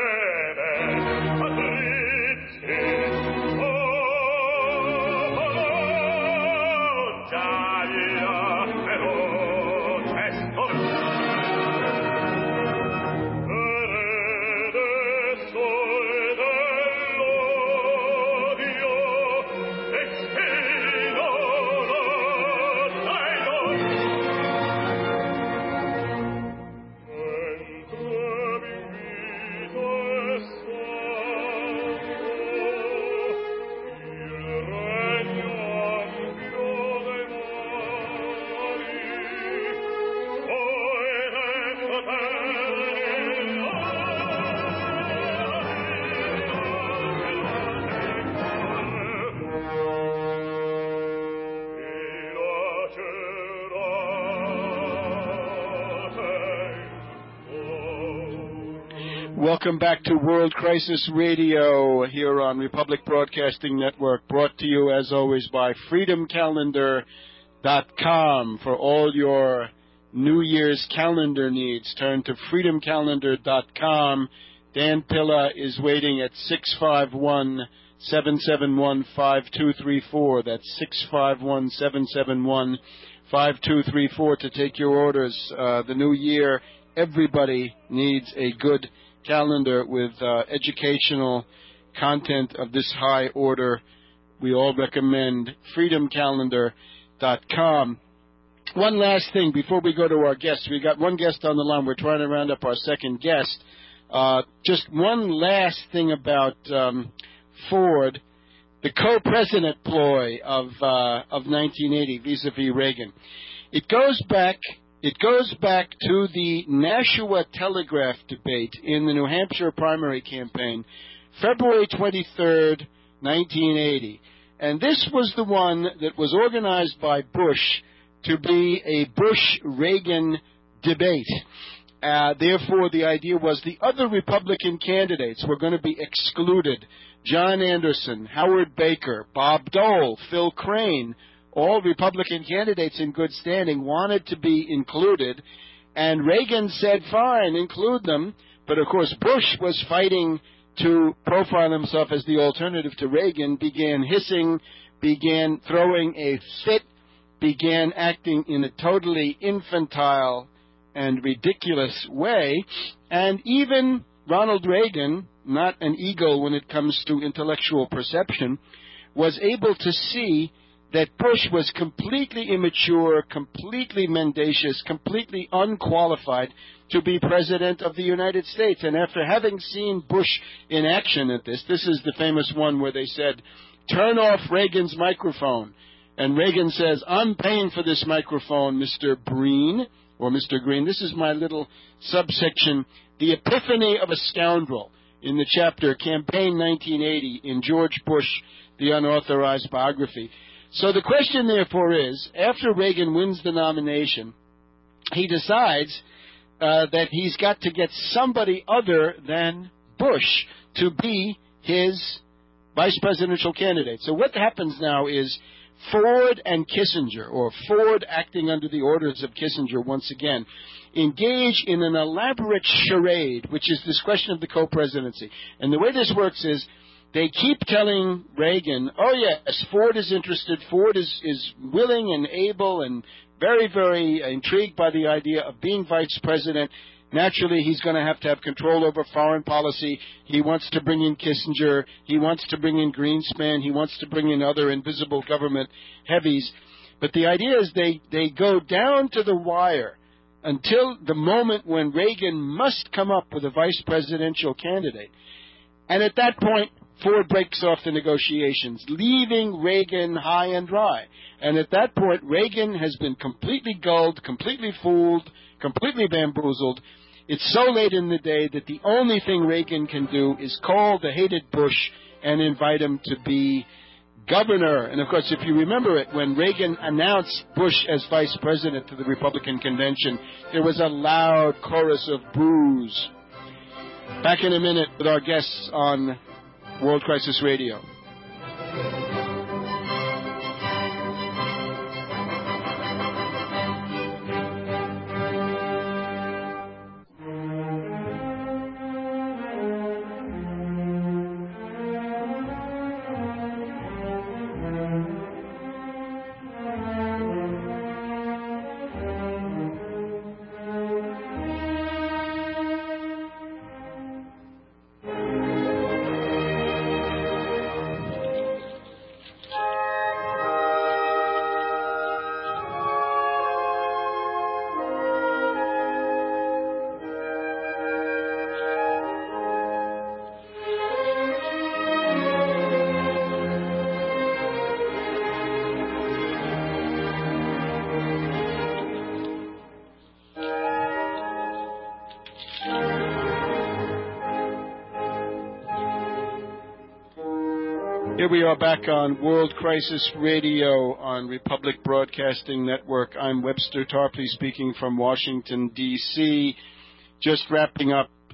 Welcome back to World Crisis Radio here on Republic Broadcasting Network, brought to you as always by freedomcalendar.com. For all your New Year's calendar needs, turn to freedomcalendar.com. Dan Pilla is waiting at 651-771-5234. That's 651-771-5234 to take your orders. The new year, everybody needs a good calendar with educational content of this high order. We all recommend freedomcalendar.com. One last thing before we go to our guests. We got one guest on the line. We're trying to round up our second guest. Just one last thing about Ford, the co-president ploy of 1980 vis-a-vis Reagan. It goes back to the Nashua Telegraph debate in the New Hampshire primary campaign, February 23rd, 1980. And this was the one that was organized by Bush to be a Bush-Reagan debate. Therefore, the idea was the other Republican candidates were going to be excluded. John Anderson, Howard Baker, Bob Dole, Phil Crane, all Republican candidates in good standing wanted to be included, and Reagan said, fine, include them. But, of course, Bush was fighting to profile himself as the alternative to Reagan, began hissing, began throwing a fit, began acting in a totally infantile and ridiculous way, and even Ronald Reagan, not an eagle when it comes to intellectual perception, was able to see that Bush was completely immature, completely mendacious, completely unqualified to be president of the United States. And after having seen Bush in action at this is the famous one where they said, turn off Reagan's microphone. And Reagan says, I'm paying for this microphone, Mr. Breen, or Mr. Green. This is my little subsection, The Epiphany of a Scoundrel, in the chapter Campaign 1980 in George Bush, the Unauthorized Biography. So the question, therefore, is, after Reagan wins the nomination, he decides that he's got to get somebody other than Bush to be his vice presidential candidate. So what happens now is Ford and Kissinger, or Ford acting under the orders of Kissinger once again, engage in an elaborate charade, which is this question of the co-presidency. And the way this works is they keep telling Reagan, oh, yes, Ford is interested, Ford is willing and able and very, very intrigued by the idea of being vice president. Naturally, he's going to have control over foreign policy. He wants to bring in Kissinger. He wants to bring in Greenspan. He wants to bring in other invisible government heavies. But the idea is they go down to the wire until the moment when Reagan must come up with a vice presidential candidate. And at that point, Ford breaks off the negotiations, leaving Reagan high and dry. And at that point, Reagan has been completely gulled, completely fooled, completely bamboozled. It's so late in the day that the only thing Reagan can do is call the hated Bush and invite him to be governor. And, of course, if you remember it, when Reagan announced Bush as vice president to the Republican convention, there was a loud chorus of boos. Back in a minute with our guests on World Crisis Radio. Here we are back on World Crisis Radio on Republic Broadcasting Network. I'm Webster Tarpley speaking from Washington, D.C., just wrapping up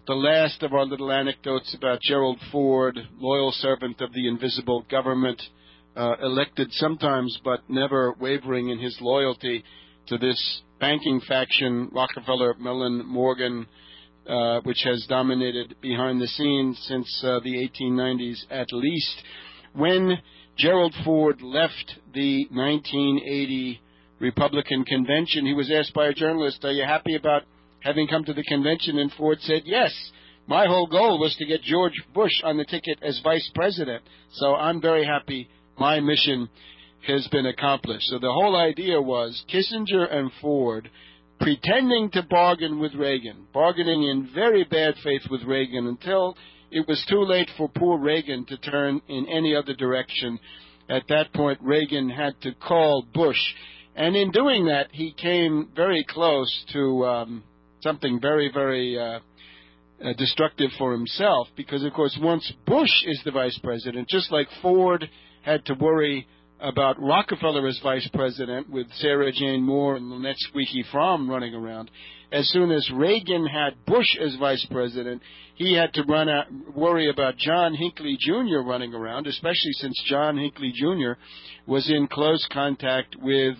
the last of our little anecdotes about Gerald Ford, loyal servant of the invisible government, elected sometimes but never wavering in his loyalty to this banking faction, Rockefeller, Mellon, Morgan, which has dominated behind the scenes since the 1890s at least. When Gerald Ford left the 1980 Republican convention, he was asked by a journalist, "Are you happy about having come to the convention?" And Ford said, "Yes, my whole goal was to get George Bush on the ticket as vice president, so I'm very happy my mission has been accomplished." So the whole idea was Kissinger and Ford pretending to bargain with Reagan, bargaining in very bad faith with Reagan until it was too late for poor Reagan to turn in any other direction. At that point, Reagan had to call Bush. And in doing that, he came very close to something very, very destructive for himself, because, of course, once Bush is the vice president, just like Ford had to worry about Rockefeller as vice president with Sarah Jane Moore and Lynette Squeaky Fromm running around, as soon as Reagan had Bush as vice president, he had to worry about John Hinckley Jr. running around, especially since John Hinckley Jr. was in close contact with,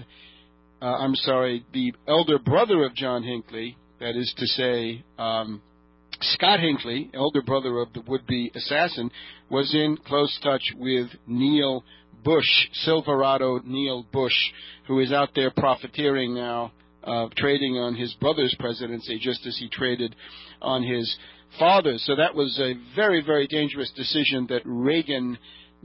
the elder brother of John Hinckley, that is to say, Scott Hinckley, elder brother of the would-be assassin, was in close touch with Neil Bush, Silverado Neil Bush, who is out there profiteering now, trading on his brother's presidency just as he traded on his father's. So that was a very, very dangerous decision that Reagan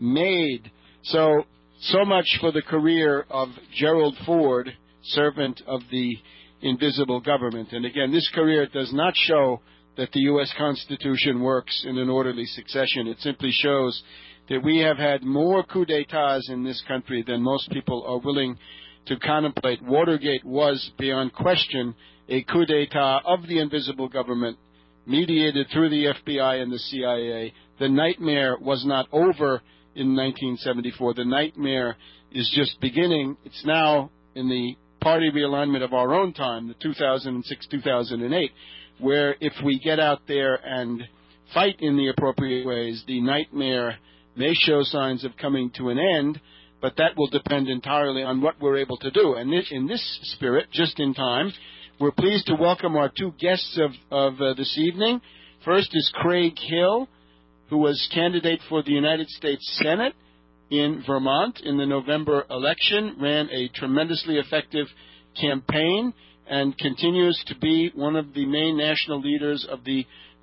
made. So much for the career of Gerald Ford, servant of the invisible government. And again, this career does not show that the U.S. Constitution works in an orderly succession. It simply shows that we have had more coups d'etats in this country than most people are willing to contemplate. Watergate was, beyond question, a coup d'etat of the invisible government, mediated through the FBI and the CIA. The nightmare was not over in 1974. The nightmare is just beginning. It's now in the party realignment of our own time, the 2006-2008, where if we get out there and fight in the appropriate ways, the nightmare may show signs of coming to an end, but that will depend entirely on what we're able to do. And in this spirit, just in time, we're pleased to welcome our two guests of this evening. First is Craig Hill, who was candidate for the United States Senate in Vermont in the November election, ran a tremendously effective campaign, and continues to be one of the main national leaders of the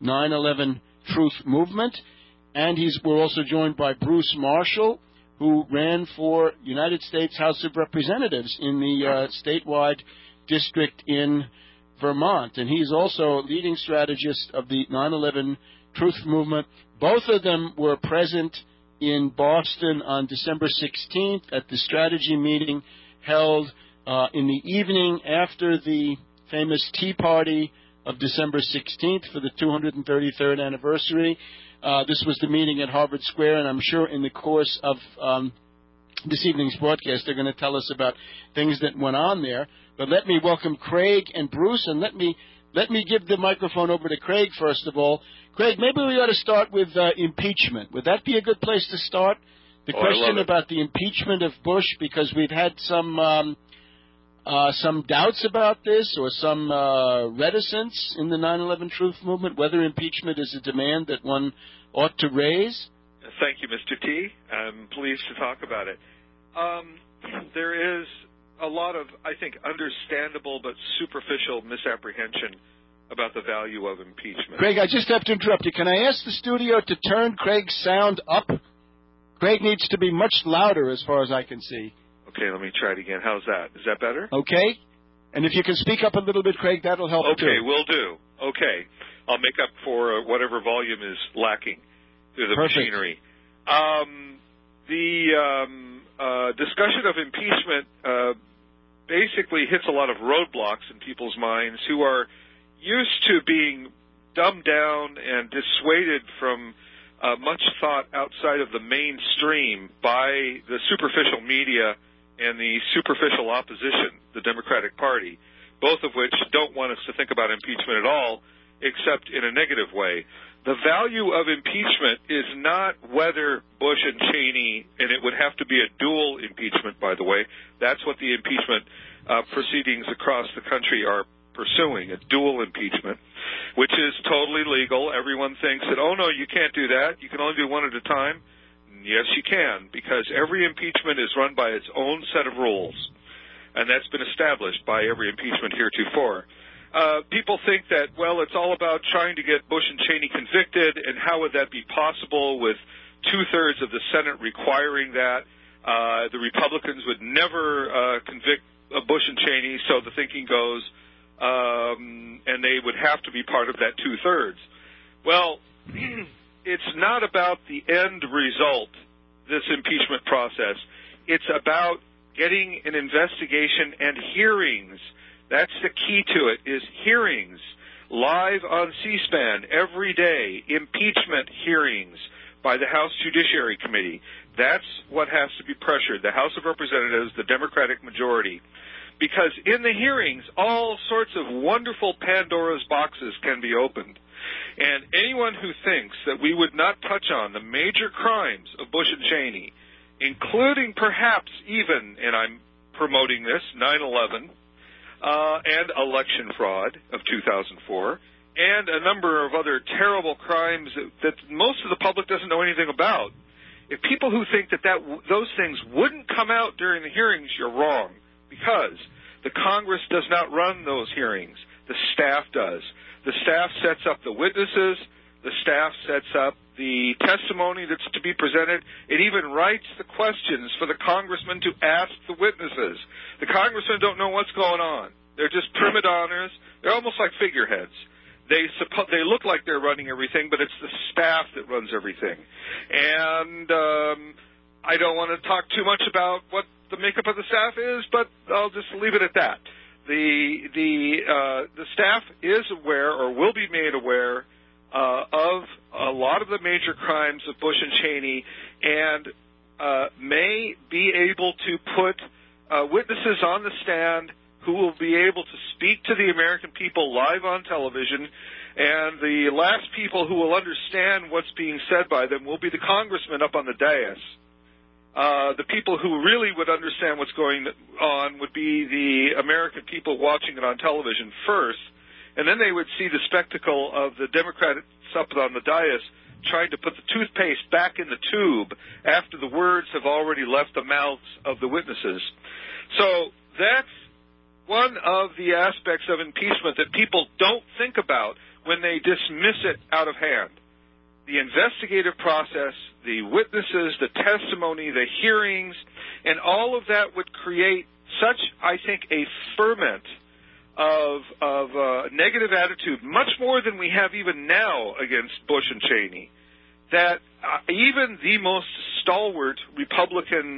9/11 Truth Movement. And we're also joined by Bruce Marshall, who ran for United States House of Representatives in the statewide district in Vermont. And he's also leading strategist of the 9/11 Truth Movement. Both of them were present in Boston on December 16th at the strategy meeting held in the evening after the famous Tea Party of December 16th for the 233rd anniversary. This was the meeting at Harvard Square, and I'm sure in the course of this evening's broadcast they're going to tell us about things that went on there. But let me welcome Craig and Bruce, and let me give the microphone over to Craig first of all. Craig, maybe we ought to start with impeachment. Would that be a good place to start? The question about the impeachment of Bush, because we've had some doubts about this or some reticence in the 9/11 Truth Movement, whether impeachment is a demand that one ought to raise. Thank you, Mr. T. I'm pleased to talk about it. There is a lot of, I think, understandable but superficial misapprehension about the value of impeachment. Craig, I just have to interrupt you. Can I ask the studio to turn Craig's sound up? Craig needs to be much louder as far as I can see. Okay, let me try it again. How's that? Is that better? Okay. And if you can speak up a little bit, Craig, that'll help too. Okay, will do. Okay. I'll make up for whatever volume is lacking through the machinery. The discussion of impeachment basically hits a lot of roadblocks in people's minds who are used to being dumbed down and dissuaded from much thought outside of the mainstream by the superficial media and the superficial opposition, the Democratic Party, both of which don't want us to think about impeachment at all, except in a negative way. The value of impeachment is not whether Bush and Cheney, and it would have to be a dual impeachment, by the way. That's what the impeachment proceedings across the country are pursuing, a dual impeachment, which is totally legal. Everyone thinks that, oh, no, you can't do that. You can only do one at a time. Yes, you can, because every impeachment is run by its own set of rules, and that's been established by every impeachment heretofore. People think that, well, it's all about trying to get Bush and Cheney convicted, and how would that be possible with two-thirds of the Senate requiring that? The Republicans would never convict Bush and Cheney, so the thinking goes, and they would have to be part of that two-thirds. Well, it's not about the end result, this impeachment process. It's about getting an investigation and hearings. That's the key to it, is hearings, live on C-SPAN every day, impeachment hearings by the House Judiciary Committee. That's what has to be pressured, the House of Representatives, the Democratic majority. Because in the hearings, all sorts of wonderful Pandora's boxes can be opened. And anyone who thinks that we would not touch on the major crimes of Bush and Cheney, including perhaps even, and I'm promoting this, 9/11, and election fraud of 2004, and a number of other terrible crimes that most of the public doesn't know anything about. If people who think that those things wouldn't come out during the hearings, you're wrong, because the Congress does not run those hearings. The staff does. The staff sets up the witnesses. The staff sets up the testimony that's to be presented. It even writes the questions for the congressman to ask the witnesses. The congressmen don't know what's going on. They're just prima donnas. They're almost like figureheads. They look like they're running everything, but it's the staff that runs everything. And I don't want to talk too much about what the makeup of the staff is, but I'll just leave it at that. The staff is aware, or will be made aware, of a lot of the major crimes of Bush and Cheney, and may be able to put witnesses on the stand who will be able to speak to the American people live on television, and the last people who will understand what's being said by them will be the congressmen up on the dais. The people who really would understand what's going on would be the American people watching it on television first, and then they would see the spectacle of the Democrats up on the dais trying to put the toothpaste back in the tube after the words have already left the mouths of the witnesses. So that's one of the aspects of impeachment that people don't think about when they dismiss it out of hand. The investigative process, the witnesses, the testimony, the hearings, and all of that would create such, I think, a ferment of negative attitude, much more than we have even now against Bush and Cheney, that even the most stalwart Republican,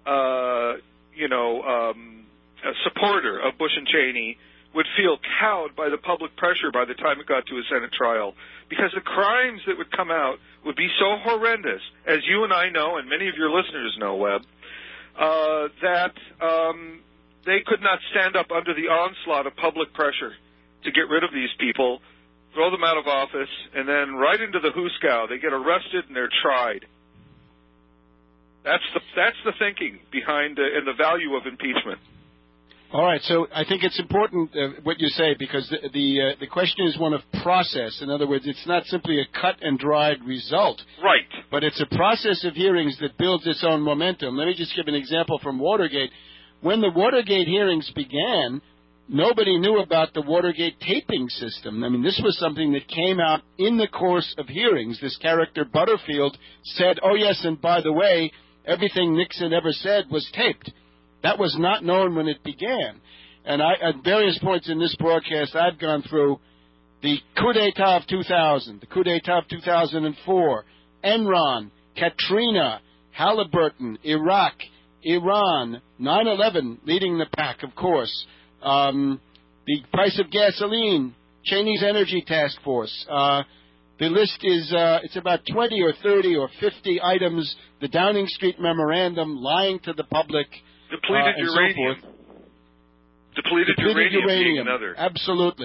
supporter of Bush and Cheney would feel cowed by the public pressure by the time it got to a Senate trial, because the crimes that would come out would be so horrendous, as you and I know, and many of your listeners know, Webb, that they could not stand up under the onslaught of public pressure to get rid of these people, throw them out of office, and then right into the hoosegow. They get arrested and they're tried. That's the thinking behind and the value of impeachment. All right, so I think it's important what you say, because the question is one of process. In other words, it's not simply a cut and dried result. Right. But it's a process of hearings that builds its own momentum. Let me just give an example from Watergate. When the Watergate hearings began, nobody knew about the Watergate taping system. I mean, this was something that came out in the course of hearings. This character, Butterfield, said, oh, yes, and by the way, everything Nixon ever said was taped. That was not known when it began. And at various points in this broadcast, I've gone through the coup d'etat of 2000, the coup d'etat of 2004, Enron, Katrina, Halliburton, Iraq, Iran, 9/11 leading the pack, of course, the price of gasoline, Cheney's Energy Task Force. The list is it's about 20 or 30 or 50 items, the Downing Street Memorandum, lying to the public, Depleted uranium. So forth. Depleted uranium being another. Absolutely.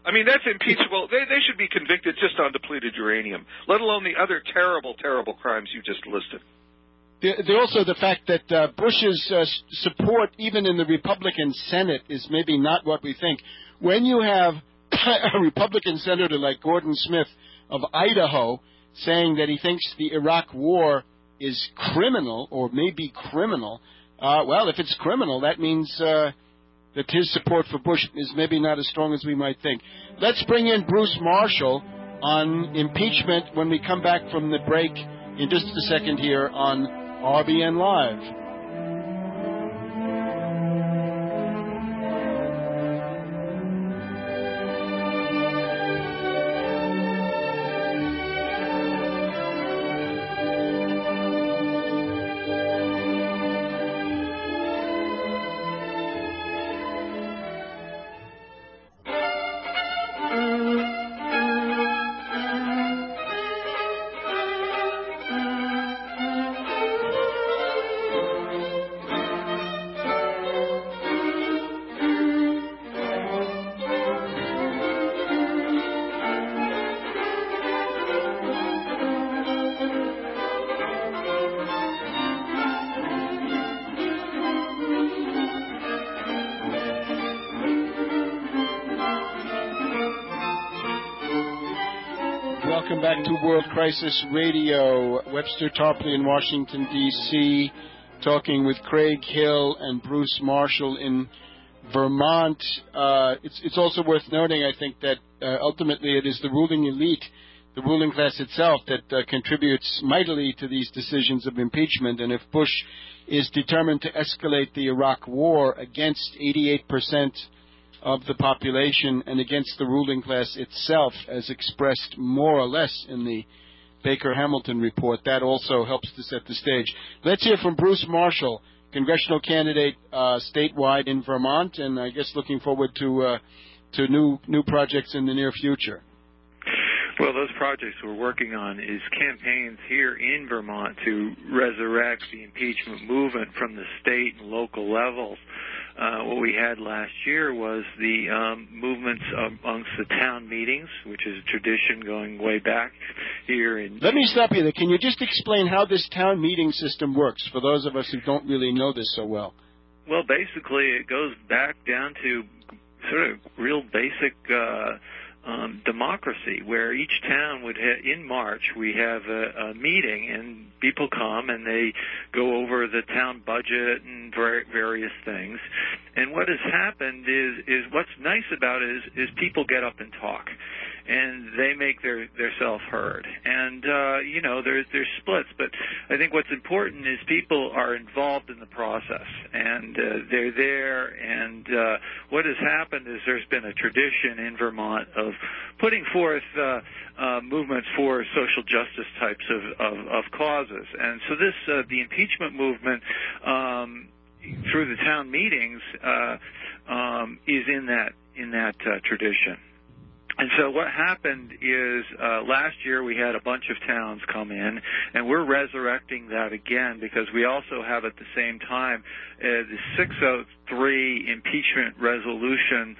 I mean, that's impeachable. They should be convicted just on depleted uranium, let alone the other terrible, terrible crimes you just listed. Also, the fact that Bush's support, even in the Republican Senate, is maybe not what we think. When you have a Republican senator like Gordon Smith of Idaho saying that he thinks the Iraq war is criminal or may be criminal, well, if it's criminal, that means that his support for Bush is maybe not as strong as we might think. Let's bring in Bruce Marshall on impeachment when we come back from the break in just a second here on RBN Live. Welcome back to World Crisis Radio. Webster Tarpley in Washington, D.C., talking with Craig Hill and Bruce Marshall in Vermont. It's also worth noting, I think, that ultimately it is the ruling elite, the ruling class itself, that contributes mightily to these decisions of impeachment. And if Bush is determined to escalate the Iraq war against 88% of the population and against the ruling class itself, as expressed more or less in the Baker-Hamilton report, that also helps to set the stage. Let's hear from Bruce Marshall, congressional candidate statewide in Vermont, and I guess looking forward to new projects in the near future. Well, those projects we're working on is campaigns here in Vermont to resurrect the impeachment movement from the state and local levels. What we had last year was the movements amongst the town meetings, which is a tradition going way back here in... Let me stop you there. Can you just explain how this town meeting system works for those of us who don't really know this so well? Well, basically it goes back down to sort of real basic democracy, where each town would in March we have a meeting and people come and they go over the town budget and various things. And what has happened is what's nice about it is people get up and talk, and they make theirself heard. And there's splits, but I think what's important is people are involved in the process, and they're there. And what has happened is there's been a tradition in Vermont of putting forth movements for social justice types of causes. And so the impeachment movement through the town meetings is in that tradition. And so what happened is last year we had a bunch of towns come in, and we're resurrecting that again because we also have at the same time the 603 impeachment resolution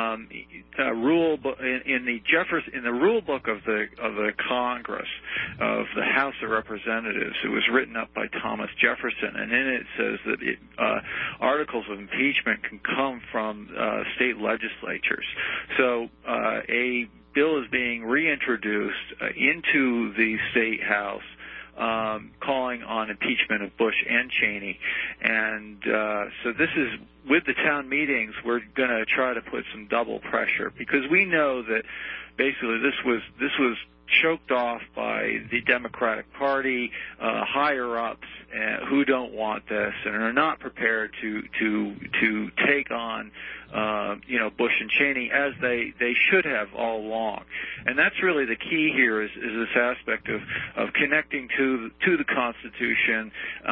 rule in the rule book of the Congress of the House of Representatives. It was written up by Thomas Jefferson, and in it says that articles of impeachment can come from state legislatures. So a bill is being reintroduced into the state house calling on impeachment of Bush and Cheney. And so this is, with the town meetings, we're going to try to put some double pressure because we know that basically this was choked off by the Democratic Party, higher-ups who don't want this and are not prepared to take on Bush and Cheney as they should have all along. And that's really the key here is this aspect of connecting to the Constitution,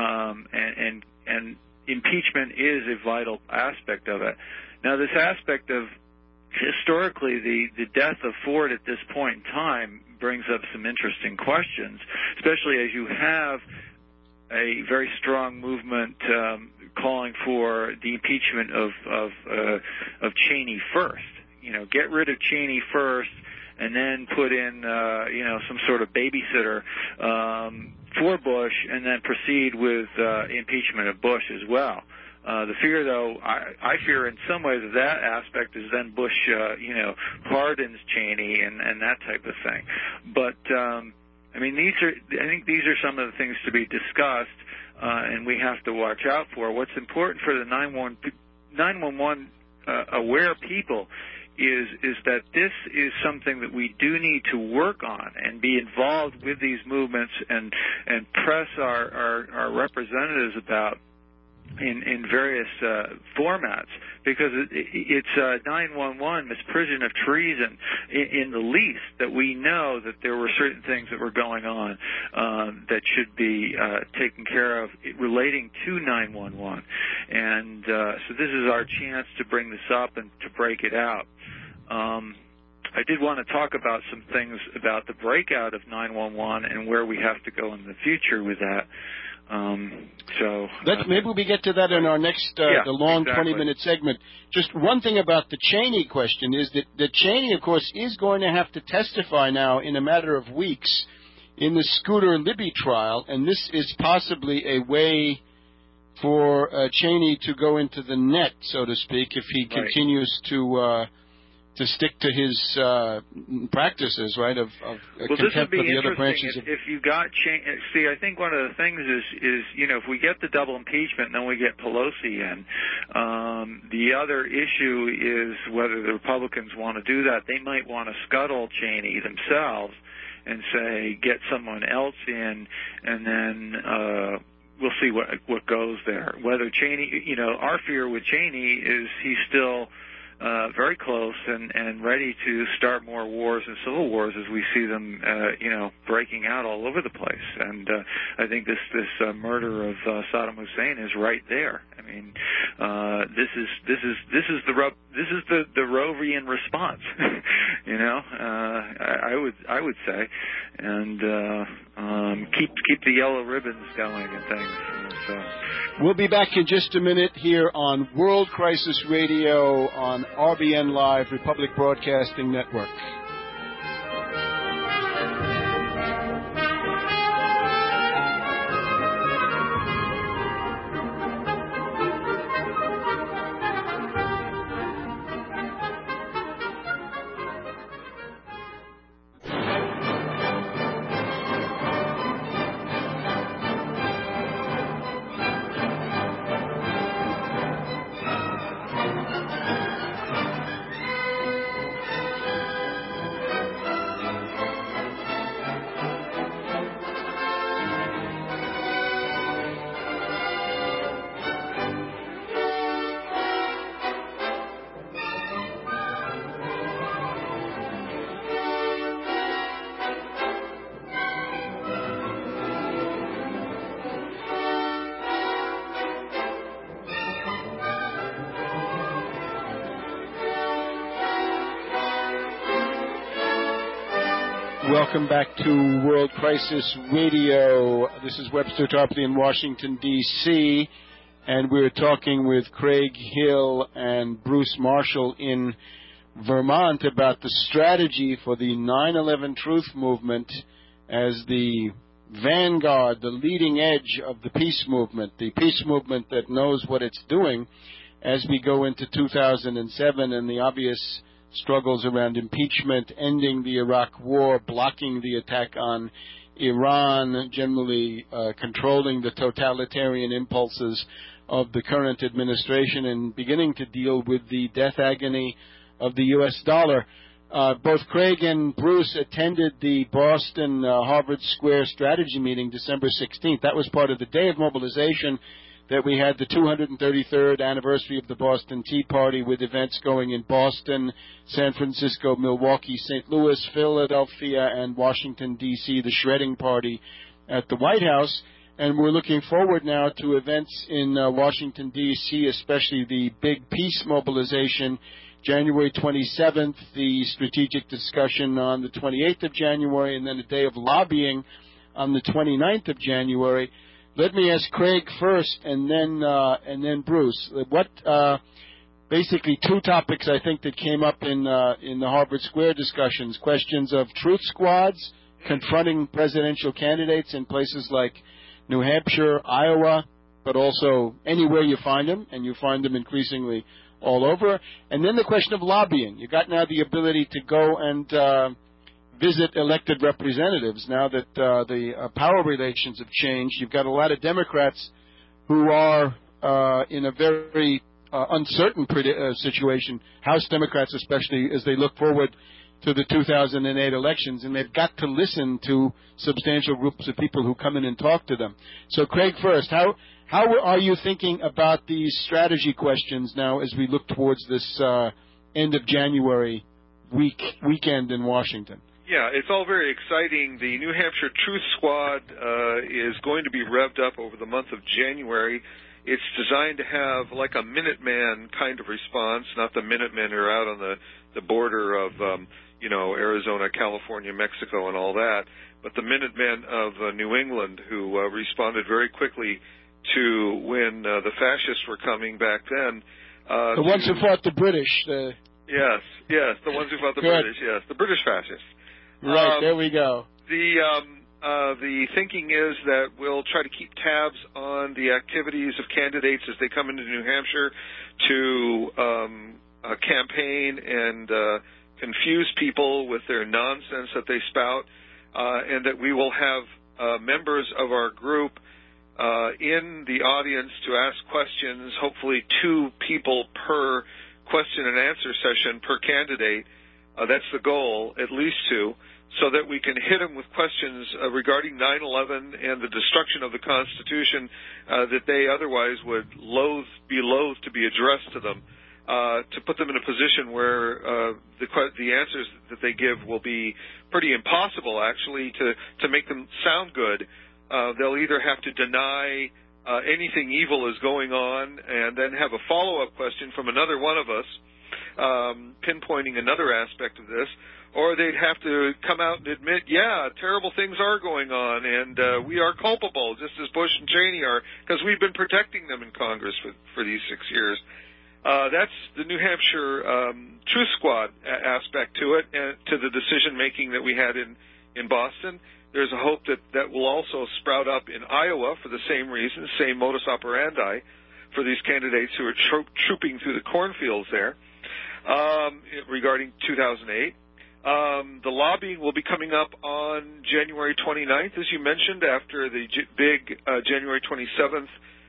and impeachment is a vital aspect of it. Now, this aspect of historically the death of Ford at this point in time brings up some interesting questions, especially as you have a very strong movement calling for the impeachment of Cheney first. get rid of Cheney first, and then put in, some sort of babysitter for Bush, and then proceed with impeachment of Bush as well. The fear, though, I fear in some ways that aspect is then Bush, pardons Cheney and that type of thing. But I think these are some of the things to be discussed, and we have to watch out for. What's important for the 911 aware people is that this is something that we do need to work on and be involved with these movements and press our representatives about in various formats, because it's 911 misprision of treason in the least that we know that there were certain things that were going on that should be taken care of relating to 911. And so this is our chance to bring this up and to break it out. I did want to talk about some things about the breakout of 911 and where we have to go in the future with that. Maybe we get to that in our next the long 20-minute segment. Just one thing about the Cheney question is that Cheney, of course, is going to have to testify now in a matter of weeks in the Scooter Libby trial, and this is possibly a way for Cheney to go into the net, so to speak, if he continues to stick to his practices, right, of contempt for the other branches. If you got see, I think one of the things is if we get the double impeachment and then we get Pelosi in, the other issue is whether the Republicans want to do that. They might want to scuttle Cheney themselves and say get someone else in, and then we'll see what goes there. Whether Cheney, our fear with Cheney is he's still very close and ready to start more wars and civil wars as we see them, breaking out all over the place. And I think this murder of Saddam Hussein is right there. I mean, this is the Rovian response. I would say, and keep the yellow ribbons going and things. We'll be back in just a minute here on World Crisis Radio on RBN Live, Republic Broadcasting Network. Welcome back to World Crisis Radio. This is Webster Tarpley in Washington, D.C., and we're talking with Craig Hill and Bruce Marshall in Vermont about the strategy for the 9/11 Truth Movement as the vanguard, the leading edge of the peace movement that knows what it's doing as we go into 2007 and the obvious struggles around impeachment, ending the Iraq War, blocking the attack on Iran, generally controlling the totalitarian impulses of the current administration, and beginning to deal with the death agony of the U.S. dollar. Both Craig and Bruce attended the Boston Harvard Square strategy meeting December 16th. That was part of the day of mobilization that we had, the 233rd anniversary of the Boston Tea Party, with events going in Boston, San Francisco, Milwaukee, St. Louis, Philadelphia, and Washington, D.C., the shredding party at the White House. And we're looking forward now to events in Washington, D.C., especially the big peace mobilization, January 27th, the strategic discussion on the 28th of January, and then a day of lobbying on the 29th of January. Let me ask Craig first, and then Bruce. basically two topics I think that came up in the Harvard Square discussions: questions of truth squads confronting presidential candidates in places like New Hampshire, Iowa, but also anywhere you find them, and you find them increasingly all over. And then the question of lobbying. You got now the ability to go and visit elected representatives now that the power relations have changed. You've got a lot of Democrats who are in a very uncertain situation, House Democrats especially, as they look forward to the 2008 elections, and they've got to listen to substantial groups of people who come in and talk to them. So, Craig, first, how are you thinking about these strategy questions now as we look towards this end of January weekend in Washington? Yeah, it's all very exciting. The New Hampshire Truth Squad is going to be revved up over the month of January. It's designed to have like a Minuteman kind of response, not the Minutemen who are out on the border of, Arizona, California, Mexico, and all that, but the Minutemen of New England who responded very quickly to when the fascists were coming back then. The ones who fought the British. Yes, the ones who fought the British, yes, the British fascists. Right, there we go. The thinking is that we'll try to keep tabs on the activities of candidates as they come into New Hampshire to campaign and confuse people with their nonsense that they spout, and that we will have members of our group in the audience to ask questions, hopefully 2 people per question and answer session per candidate. That's the goal, at least 2, so that we can hit them with questions regarding 9/11 and the destruction of the Constitution that they otherwise would be loath to be addressed to them, to put them in a position where the answers that they give will be pretty impossible, actually, to make them sound good. They'll either have to deny anything evil is going on and then have a follow-up question from another one of us pinpointing another aspect of this, or they'd have to come out and admit, yeah, terrible things are going on, and we are culpable, just as Bush and Cheney are, because we've been protecting them in Congress for these 6 years. That's the New Hampshire Truth Squad aspect to it, and to the decision-making that we had in Boston. There's a hope that will also sprout up in Iowa for the same reason, same modus operandi for these candidates who are trooping through the cornfields there regarding 2008. The lobbying will be coming up on January 29th, as you mentioned, after the big January 27th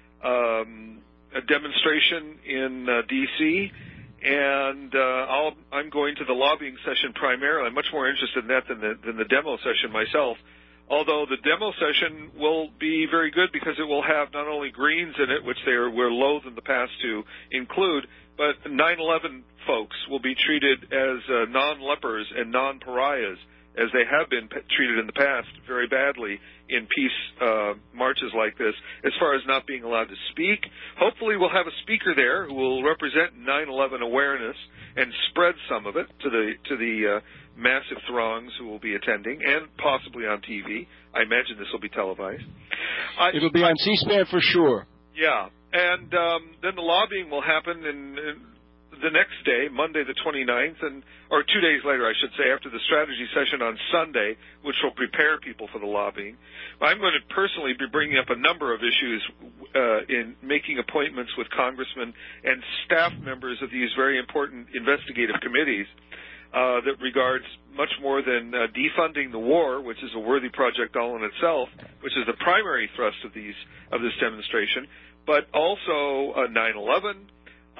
demonstration in D.C., and I'm going to the lobbying session primarily. I'm much more interested in that than the demo session myself, although the demo session will be very good because it will have not only Greens in it, which were loath in the past to include, but 9/11 folks will be treated as non-lepers and non-pariahs, as they have been treated in the past very badly in peace marches like this, as far as not being allowed to speak. Hopefully we'll have a speaker there who will represent 9/11 awareness and spread some of it to the massive throngs who will be attending, and possibly on TV. I imagine this will be televised. It'll be on C-SPAN for sure. Yeah, and then the lobbying will happen in the next day, Monday the 29th, or 2 days later, I should say, after the strategy session on Sunday, which will prepare people for the lobbying. I'm going to personally be bringing up a number of issues in making appointments with congressmen and staff members of these very important investigative committees that regards much more than defunding the war, which is a worthy project all in itself, which is the primary thrust of this demonstration, but also 9/11.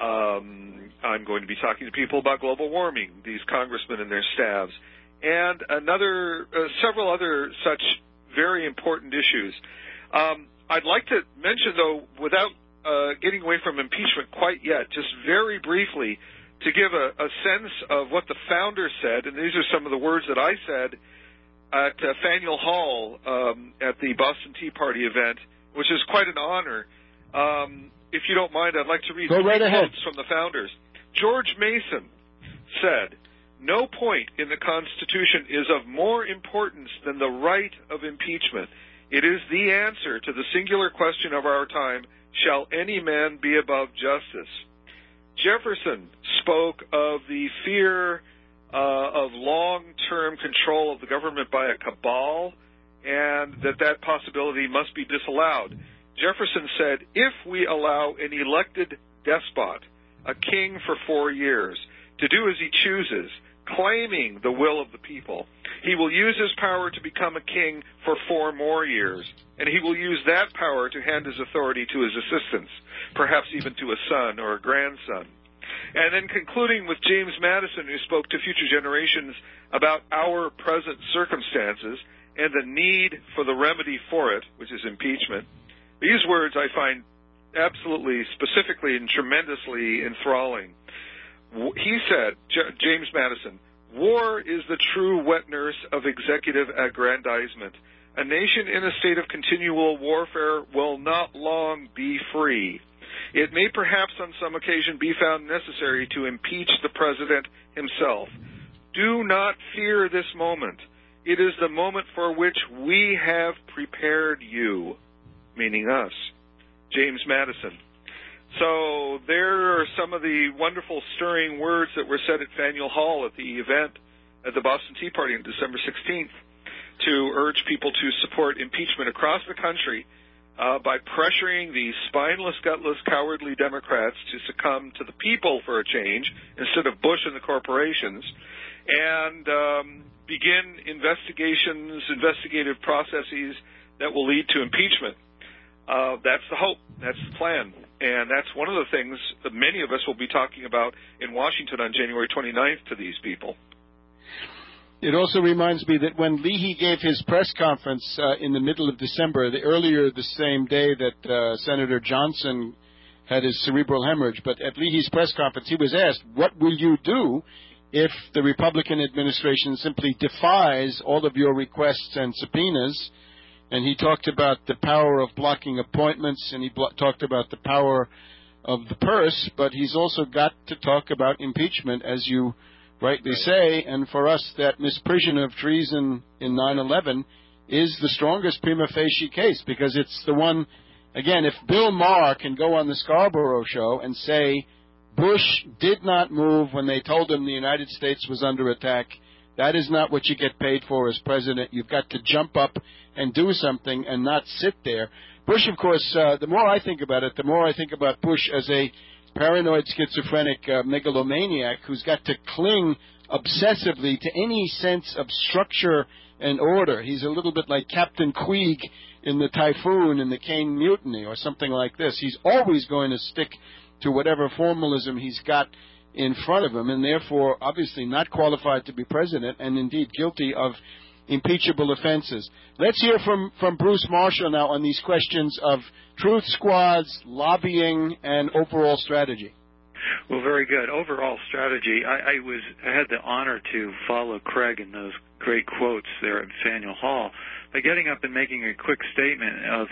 I'm going to be talking to people about global warming, these congressmen and their staffs, and several other such very important issues. I'd like to mention, though, without getting away from impeachment quite yet, just very briefly, to give a sense of what the founder said, and these are some of the words that I said at Faneuil Hall at the Boston Tea Party event, which is quite an honor. If you don't mind, I'd like to read quotes from the founders. George Mason said, "No point in the Constitution is of more importance than the right of impeachment. It is the answer to the singular question of our time, shall any man be above justice?" Jefferson spoke of the fear of long-term control of the government by a cabal, and that possibility must be disallowed. Jefferson said, if we allow an elected despot, a king for 4 years, to do as he chooses, claiming the will of the people, he will use his power to become a king for 4 more years, and he will use that power to hand his authority to his assistants, perhaps even to a son or a grandson. And then concluding with James Madison, who spoke to future generations about our present circumstances and the need for the remedy for it, which is impeachment. These words I find absolutely, specifically, and tremendously enthralling. He said, James Madison, war is the true wet nurse of executive aggrandizement. A nation in a state of continual warfare will not long be free. It may perhaps on some occasion be found necessary to impeach the president himself. Do not fear this moment. It is the moment for which we have prepared you, meaning us. James Madison. So there are some of the wonderful, stirring words that were said at Faneuil Hall at the event at the Boston Tea Party on December 16th to urge people to support impeachment across the country by pressuring the spineless, gutless, cowardly Democrats to succumb to the people for a change instead of Bush and the corporations, and begin investigative processes that will lead to impeachment. That's the hope. That's the plan. And that's one of the things that many of us will be talking about in Washington on January 29th to these people. It also reminds me that when Leahy gave his press conference in the middle of December, earlier the same day that Senator Johnson had his cerebral hemorrhage, but at Leahy's press conference he was asked, what will you do if the Republican administration simply defies all of your requests and subpoenas? And he talked about the power of blocking appointments, and he talked about the power of the purse, but he's also got to talk about impeachment, as you rightly say, and for us, that misprision of treason in 9/11 is the strongest prima facie case, because it's the one, again, if Bill Maher can go on the Scarborough Show and say Bush did not move when they told him the United States was under attack, that is not what you get paid for as president. You've got to jump up and do something and not sit there. Bush, of course, the more I think about it, the more I think about Bush as a paranoid, schizophrenic megalomaniac who's got to cling obsessively to any sense of structure and order. He's a little bit like Captain Queeg in the Typhoon in the Caine Mutiny or something like this. He's always going to stick to whatever formalism he's got in front of him, and therefore obviously not qualified to be president, and indeed guilty of impeachable offenses. Let's hear from Bruce Marshall now on these questions of truth squads, lobbying, and overall strategy. Well, very good. Overall strategy. I had the honor to follow Craig in those great quotes there at Faneuil Hall by getting up and making a quick statement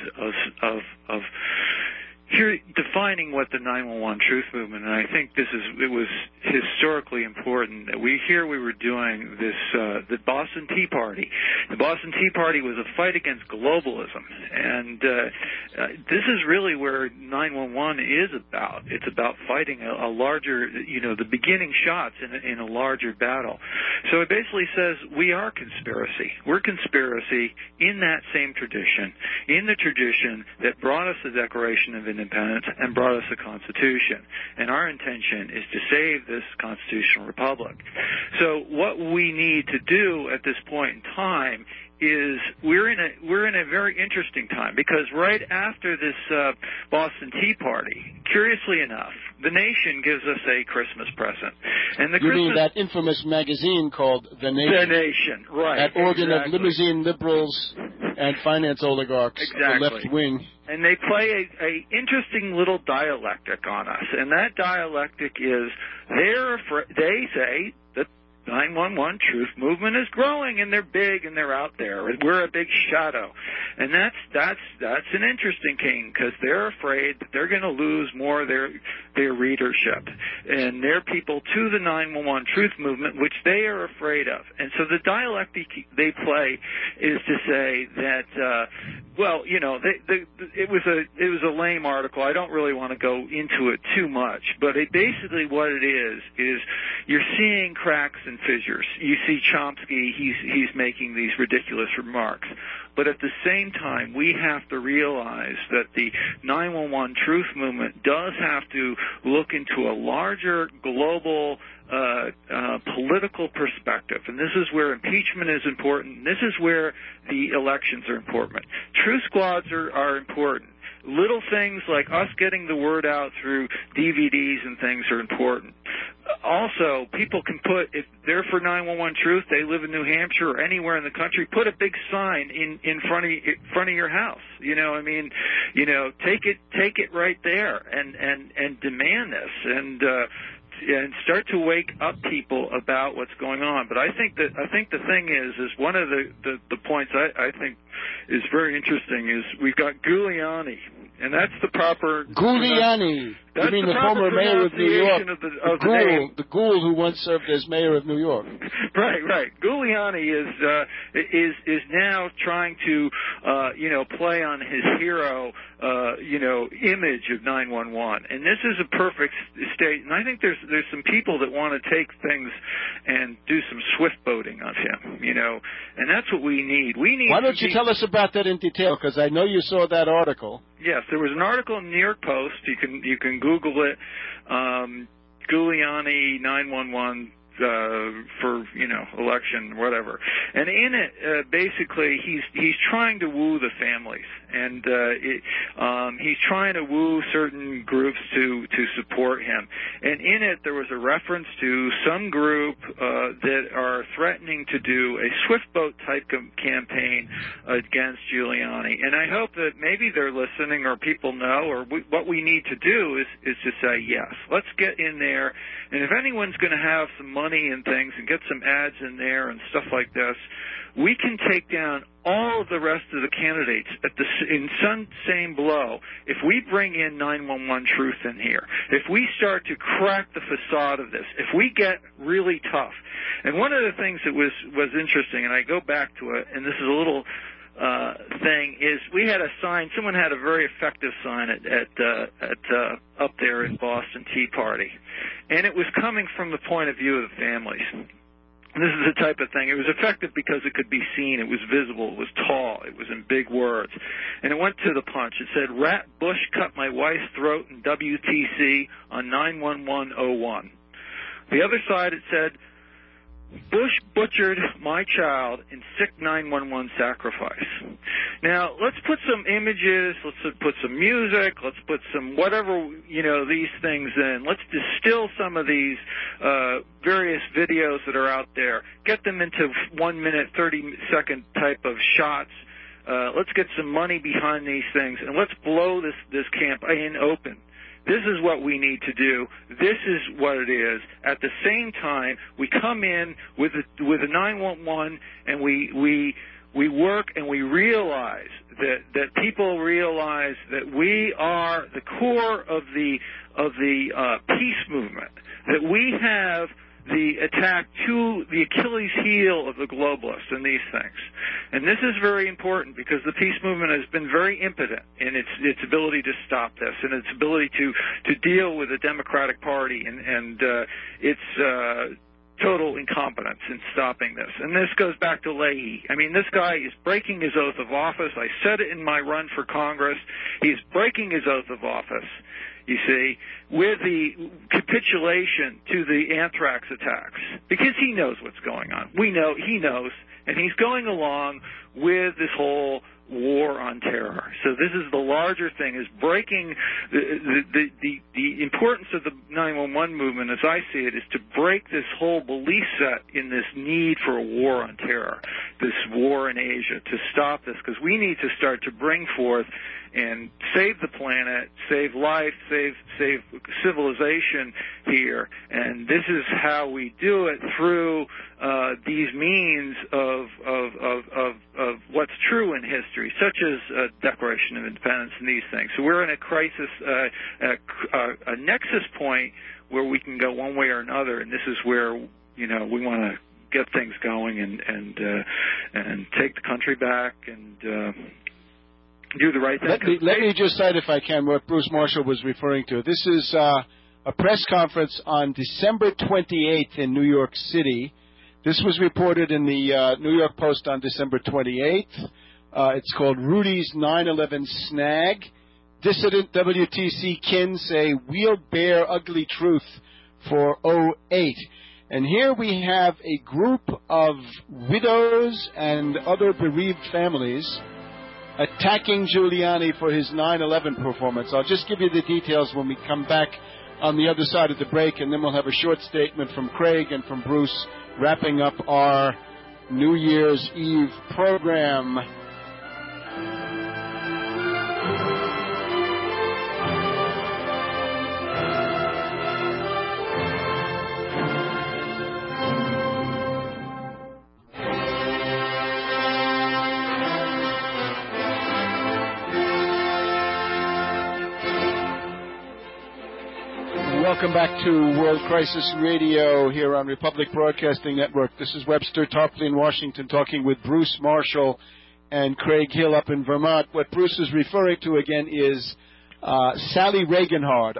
of here defining what the 9/11 truth movement, and I think it was historically important that we were doing this, the Boston Tea Party. The Boston Tea Party was a fight against globalism, and this is really where 9/11 is about. It's about fighting a larger, the beginning shots in a larger battle. So it basically says we are conspiracy. We're conspiracy in that same tradition, in the tradition that brought us the Declaration of Independence and brought us the Constitution. And our intention is to save this constitutional republic. So what we need to do at this point in time is we're in a very interesting time, because right after this Boston Tea Party, curiously enough, the Nation gives us a Christmas present. And you mean that infamous magazine called The Nation? The Nation, right. That organ of limousine liberals and finance oligarchs, exactly. The left wing. And they play a interesting little dialectic on us. And that dialectic is they say that 9/11 truth movement is growing, and they're big, and they're out there. We're a big shadow. And that's an interesting thing, because they're afraid that they're going to lose more of their readership and their people to the 911 Truth Movement, which they are afraid of. And so the dialectic they play is to say that, it was a lame article. I don't really want to go into it too much, but basically what it is you're seeing cracks and fissures. You see Chomsky, he's making these ridiculous remarks. But at the same time, we have to realize that the 911 Truth Movement does have to look into a larger global political perspective. And this is where impeachment is important. This is where the elections are important. Truth squads are important. Little things like us getting the word out through DVDs and things are important. Also, people can put, if they're for 911 Truth, they live in New Hampshire or anywhere in the country, put a big sign in front of your house. Take it right there and demand this and start to wake up people about what's going on. But I think the thing is one of the points I think is very interesting is we've got Giuliani, and that's the proper Giuliani. That's you mean the former mayor of New York? The ghoul who once served as mayor of New York. Right. Giuliani is now trying to play on his hero image of 911, and this is a perfect state. And I think there's some people that want to take things and do some swift boating of him, and that's what we need. Why don't you tell us about that in detail? Because I know you saw that article. Yes, there was an article in the New York Post. You can Google it. Giuliani 911 for election, whatever. And in it, basically, he's trying to woo the families, and he's trying to woo certain groups to support him. And in it, there was a reference to some group that are threatening to do a swift boat type campaign against Giuliani. And I hope that maybe they're listening, or people know, or what we need to do is to say yes. Let's get in there, and if anyone's going to have some money and things and get some ads in there and stuff like this, we can take down all of the rest of the candidates in some same blow if we bring in 911 Truth in here, if we start to crack the facade of this, if we get really tough. And one of the things that was interesting, and I go back to it, and this is a little thing, is we had a sign. Someone had a very effective sign at up there in Boston Tea Party, and it was coming from the point of view of the families. This is the type of thing. It was effective because it could be seen. It was visible. It was tall. It was in big words. And it went to the punch. It said, "Rat Bush cut my wife's throat in WTC on 91101. The other side, it said, "Bush butchered my child in sick 911 sacrifice." Now, let's put some images, let's put some music, let's put some whatever, these things in. Let's distill some of these various videos that are out there. Get them into 1 minute, 30-second type of shots. Let's get some money behind these things, and let's blow this campaign open. This is what we need to do. This is what it is. At the same time, we come in with a 911, and we work, and we realize that people realize that we are the core of the peace movement. That we have the attack to the Achilles heel of the globalists and these things. And this is very important because the peace movement has been very impotent in its ability to stop this and its ability to deal with the Democratic Party and its total incompetence in stopping this. And this goes back to Leahy. I mean, this guy is breaking his oath of office. I said it in my run for Congress. He's breaking his oath of office, you see, with the capitulation to the anthrax attacks, because he knows what's going on. We know, he knows, and he's going along with this whole war on terror. So this is the larger thing, is breaking the importance of the 911 movement, as I see it, is to break this whole belief set in this need for a war on terror, this war in Asia, to stop this, because we need to start to bring forth and save the planet, save life, save civilization here. And this is how we do it, through these means of what's true in history, such as Declaration of Independence and these things. So we're in a crisis, a nexus point where we can go one way or another, and this is where, you know, we want to get things going and take the country back and do the right thing. Let me just cite, if I can, what Bruce Marshall was referring to. This is a press conference on December 28th in New York City. This was reported in the New York Post on December 28th. It's called Rudy's 9/11 Snag. Dissident WTC kin say we'll bear ugly truth for 08. And here we have a group of widows and other bereaved families attacking Giuliani for his 9/11 performance. I'll just give you the details when we come back on the other side of the break, and then we'll have a short statement from Craig and from Bruce wrapping up our New Year's Eve program. Welcome back to World Crisis Radio here on Republic Broadcasting Network. This is Webster Tarpley in Washington talking with Bruce Marshall and Craig Hill up in Vermont. What Bruce is referring to again is Sally Regenhard,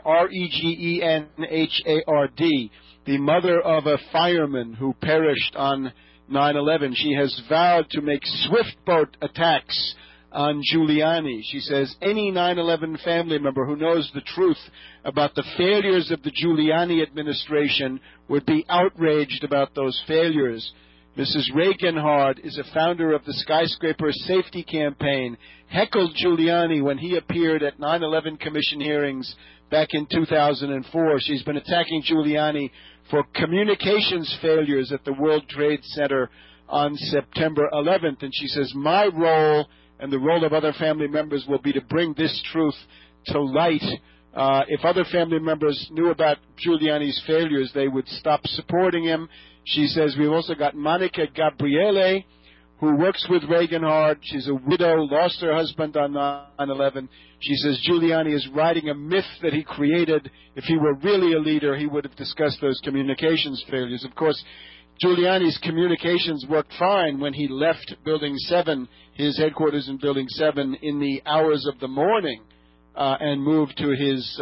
Regenhard, the mother of a fireman who perished on 9/11. She has vowed to make swift boat attacks on Giuliani. She says any 9/11 family member who knows the truth about the failures of the Giuliani administration would be outraged about those failures. Mrs. Regenhard is a founder of the Skyscraper Safety Campaign, heckled Giuliani when he appeared at 9/11 Commission hearings back in 2004. She's been attacking Giuliani for communications failures at the World Trade Center on September 11th. And she says, my role and the role of other family members will be to bring this truth to light. If other family members knew about Giuliani's failures, they would stop supporting him. She says we've also got Monica Gabriele, who works with Regenhard. She's a widow, lost her husband on 9/11. She says Giuliani is riding a myth that he created. If he were really a leader, he would have discussed those communications failures. Of course, Giuliani's communications worked fine when he left Building 7, his headquarters in Building 7, in the hours of the morning and moved to his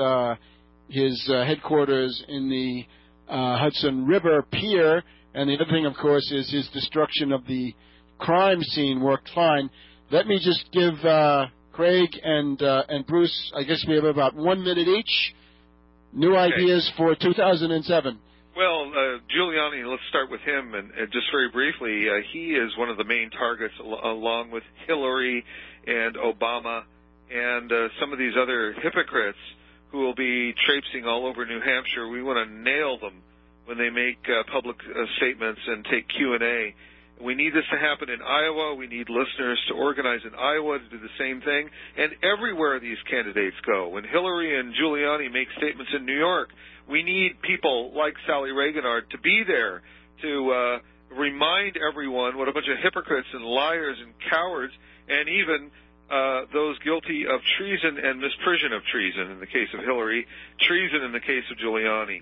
headquarters in the Hudson River Pier. And the other thing, of course, is his destruction of the crime scene worked fine. Let me just give Craig and Bruce, I guess we have about 1 minute each, new ideas for 2007. Well, Giuliani, let's start with him, and just very briefly, he is one of the main targets along with Hillary and Obama and some of these other hypocrites who will be traipsing all over New Hampshire. We want to nail them when they make public statements and take Q&A. We need this to happen in Iowa. We need listeners to organize in Iowa to do the same thing. And everywhere these candidates go, when Hillary and Giuliani make statements in New York, we need people like Sally Regenhard to be there to remind everyone what a bunch of hypocrites and liars and cowards, and even those guilty of treason and misprision of treason in the case of Hillary, treason in the case of Giuliani.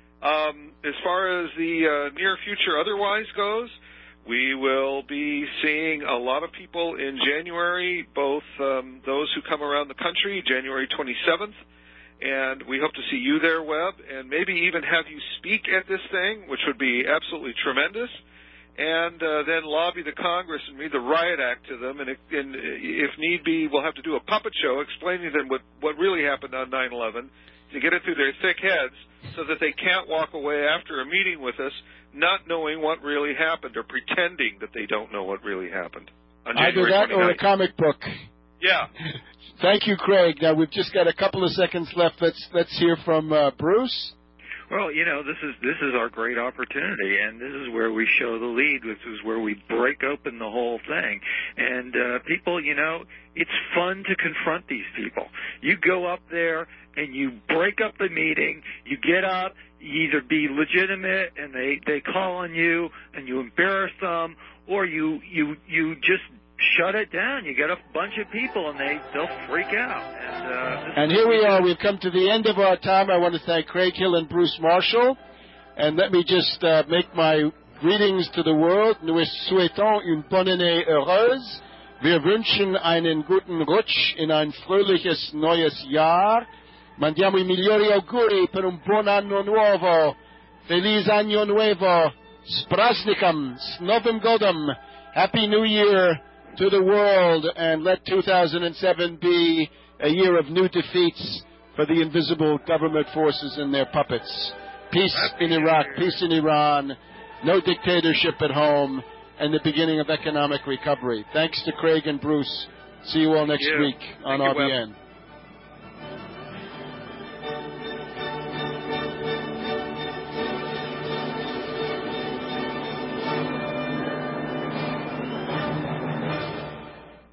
As far as the near future otherwise goes, we will be seeing a lot of people in January, both those who come around the country, January 27th, and we hope to see you there, Webb, and maybe even have you speak at this thing, which would be absolutely tremendous, and then lobby the Congress and read the riot act to them, and if need be, we'll have to do a puppet show explaining to them what really happened on 9/11 to get it through their thick heads so that they can't walk away after a meeting with us not knowing what really happened or pretending that they don't know what really happened. On Either that 29th. or a comic book. Yeah. Thank you, Craig. Now, we've just got a couple of seconds left. Let's hear from Bruce. Well, you know, this is our great opportunity, and this is where we show the lead. This is where we break open the whole thing. And people, you know, it's fun to confront these people. You go up there and you break up the meeting. You get up, you either be legitimate and they call on you and you embarrass them, or you just shut it down. You get a bunch of people, and they'll freak out. And here we are. We've come to the end of our time. I want to thank Craig Hill and Bruce Marshall. And let me just make my greetings to the world. Nous souhaitons une bonne année heureuse. Wir wünschen einen guten Rutsch in ein fröhliches neues Jahr. Mandiamo I migliori auguri per un buon anno nuovo. Feliz año nuevo. S prazdnikom, s Novim Godom. Happy New Year to the world, and let 2007 be a year of new defeats for the invisible government forces and their puppets. Peace in Iraq, peace in Iran, no dictatorship at home, and the beginning of economic recovery. Thanks to Craig and Bruce. See you all next week on RBN.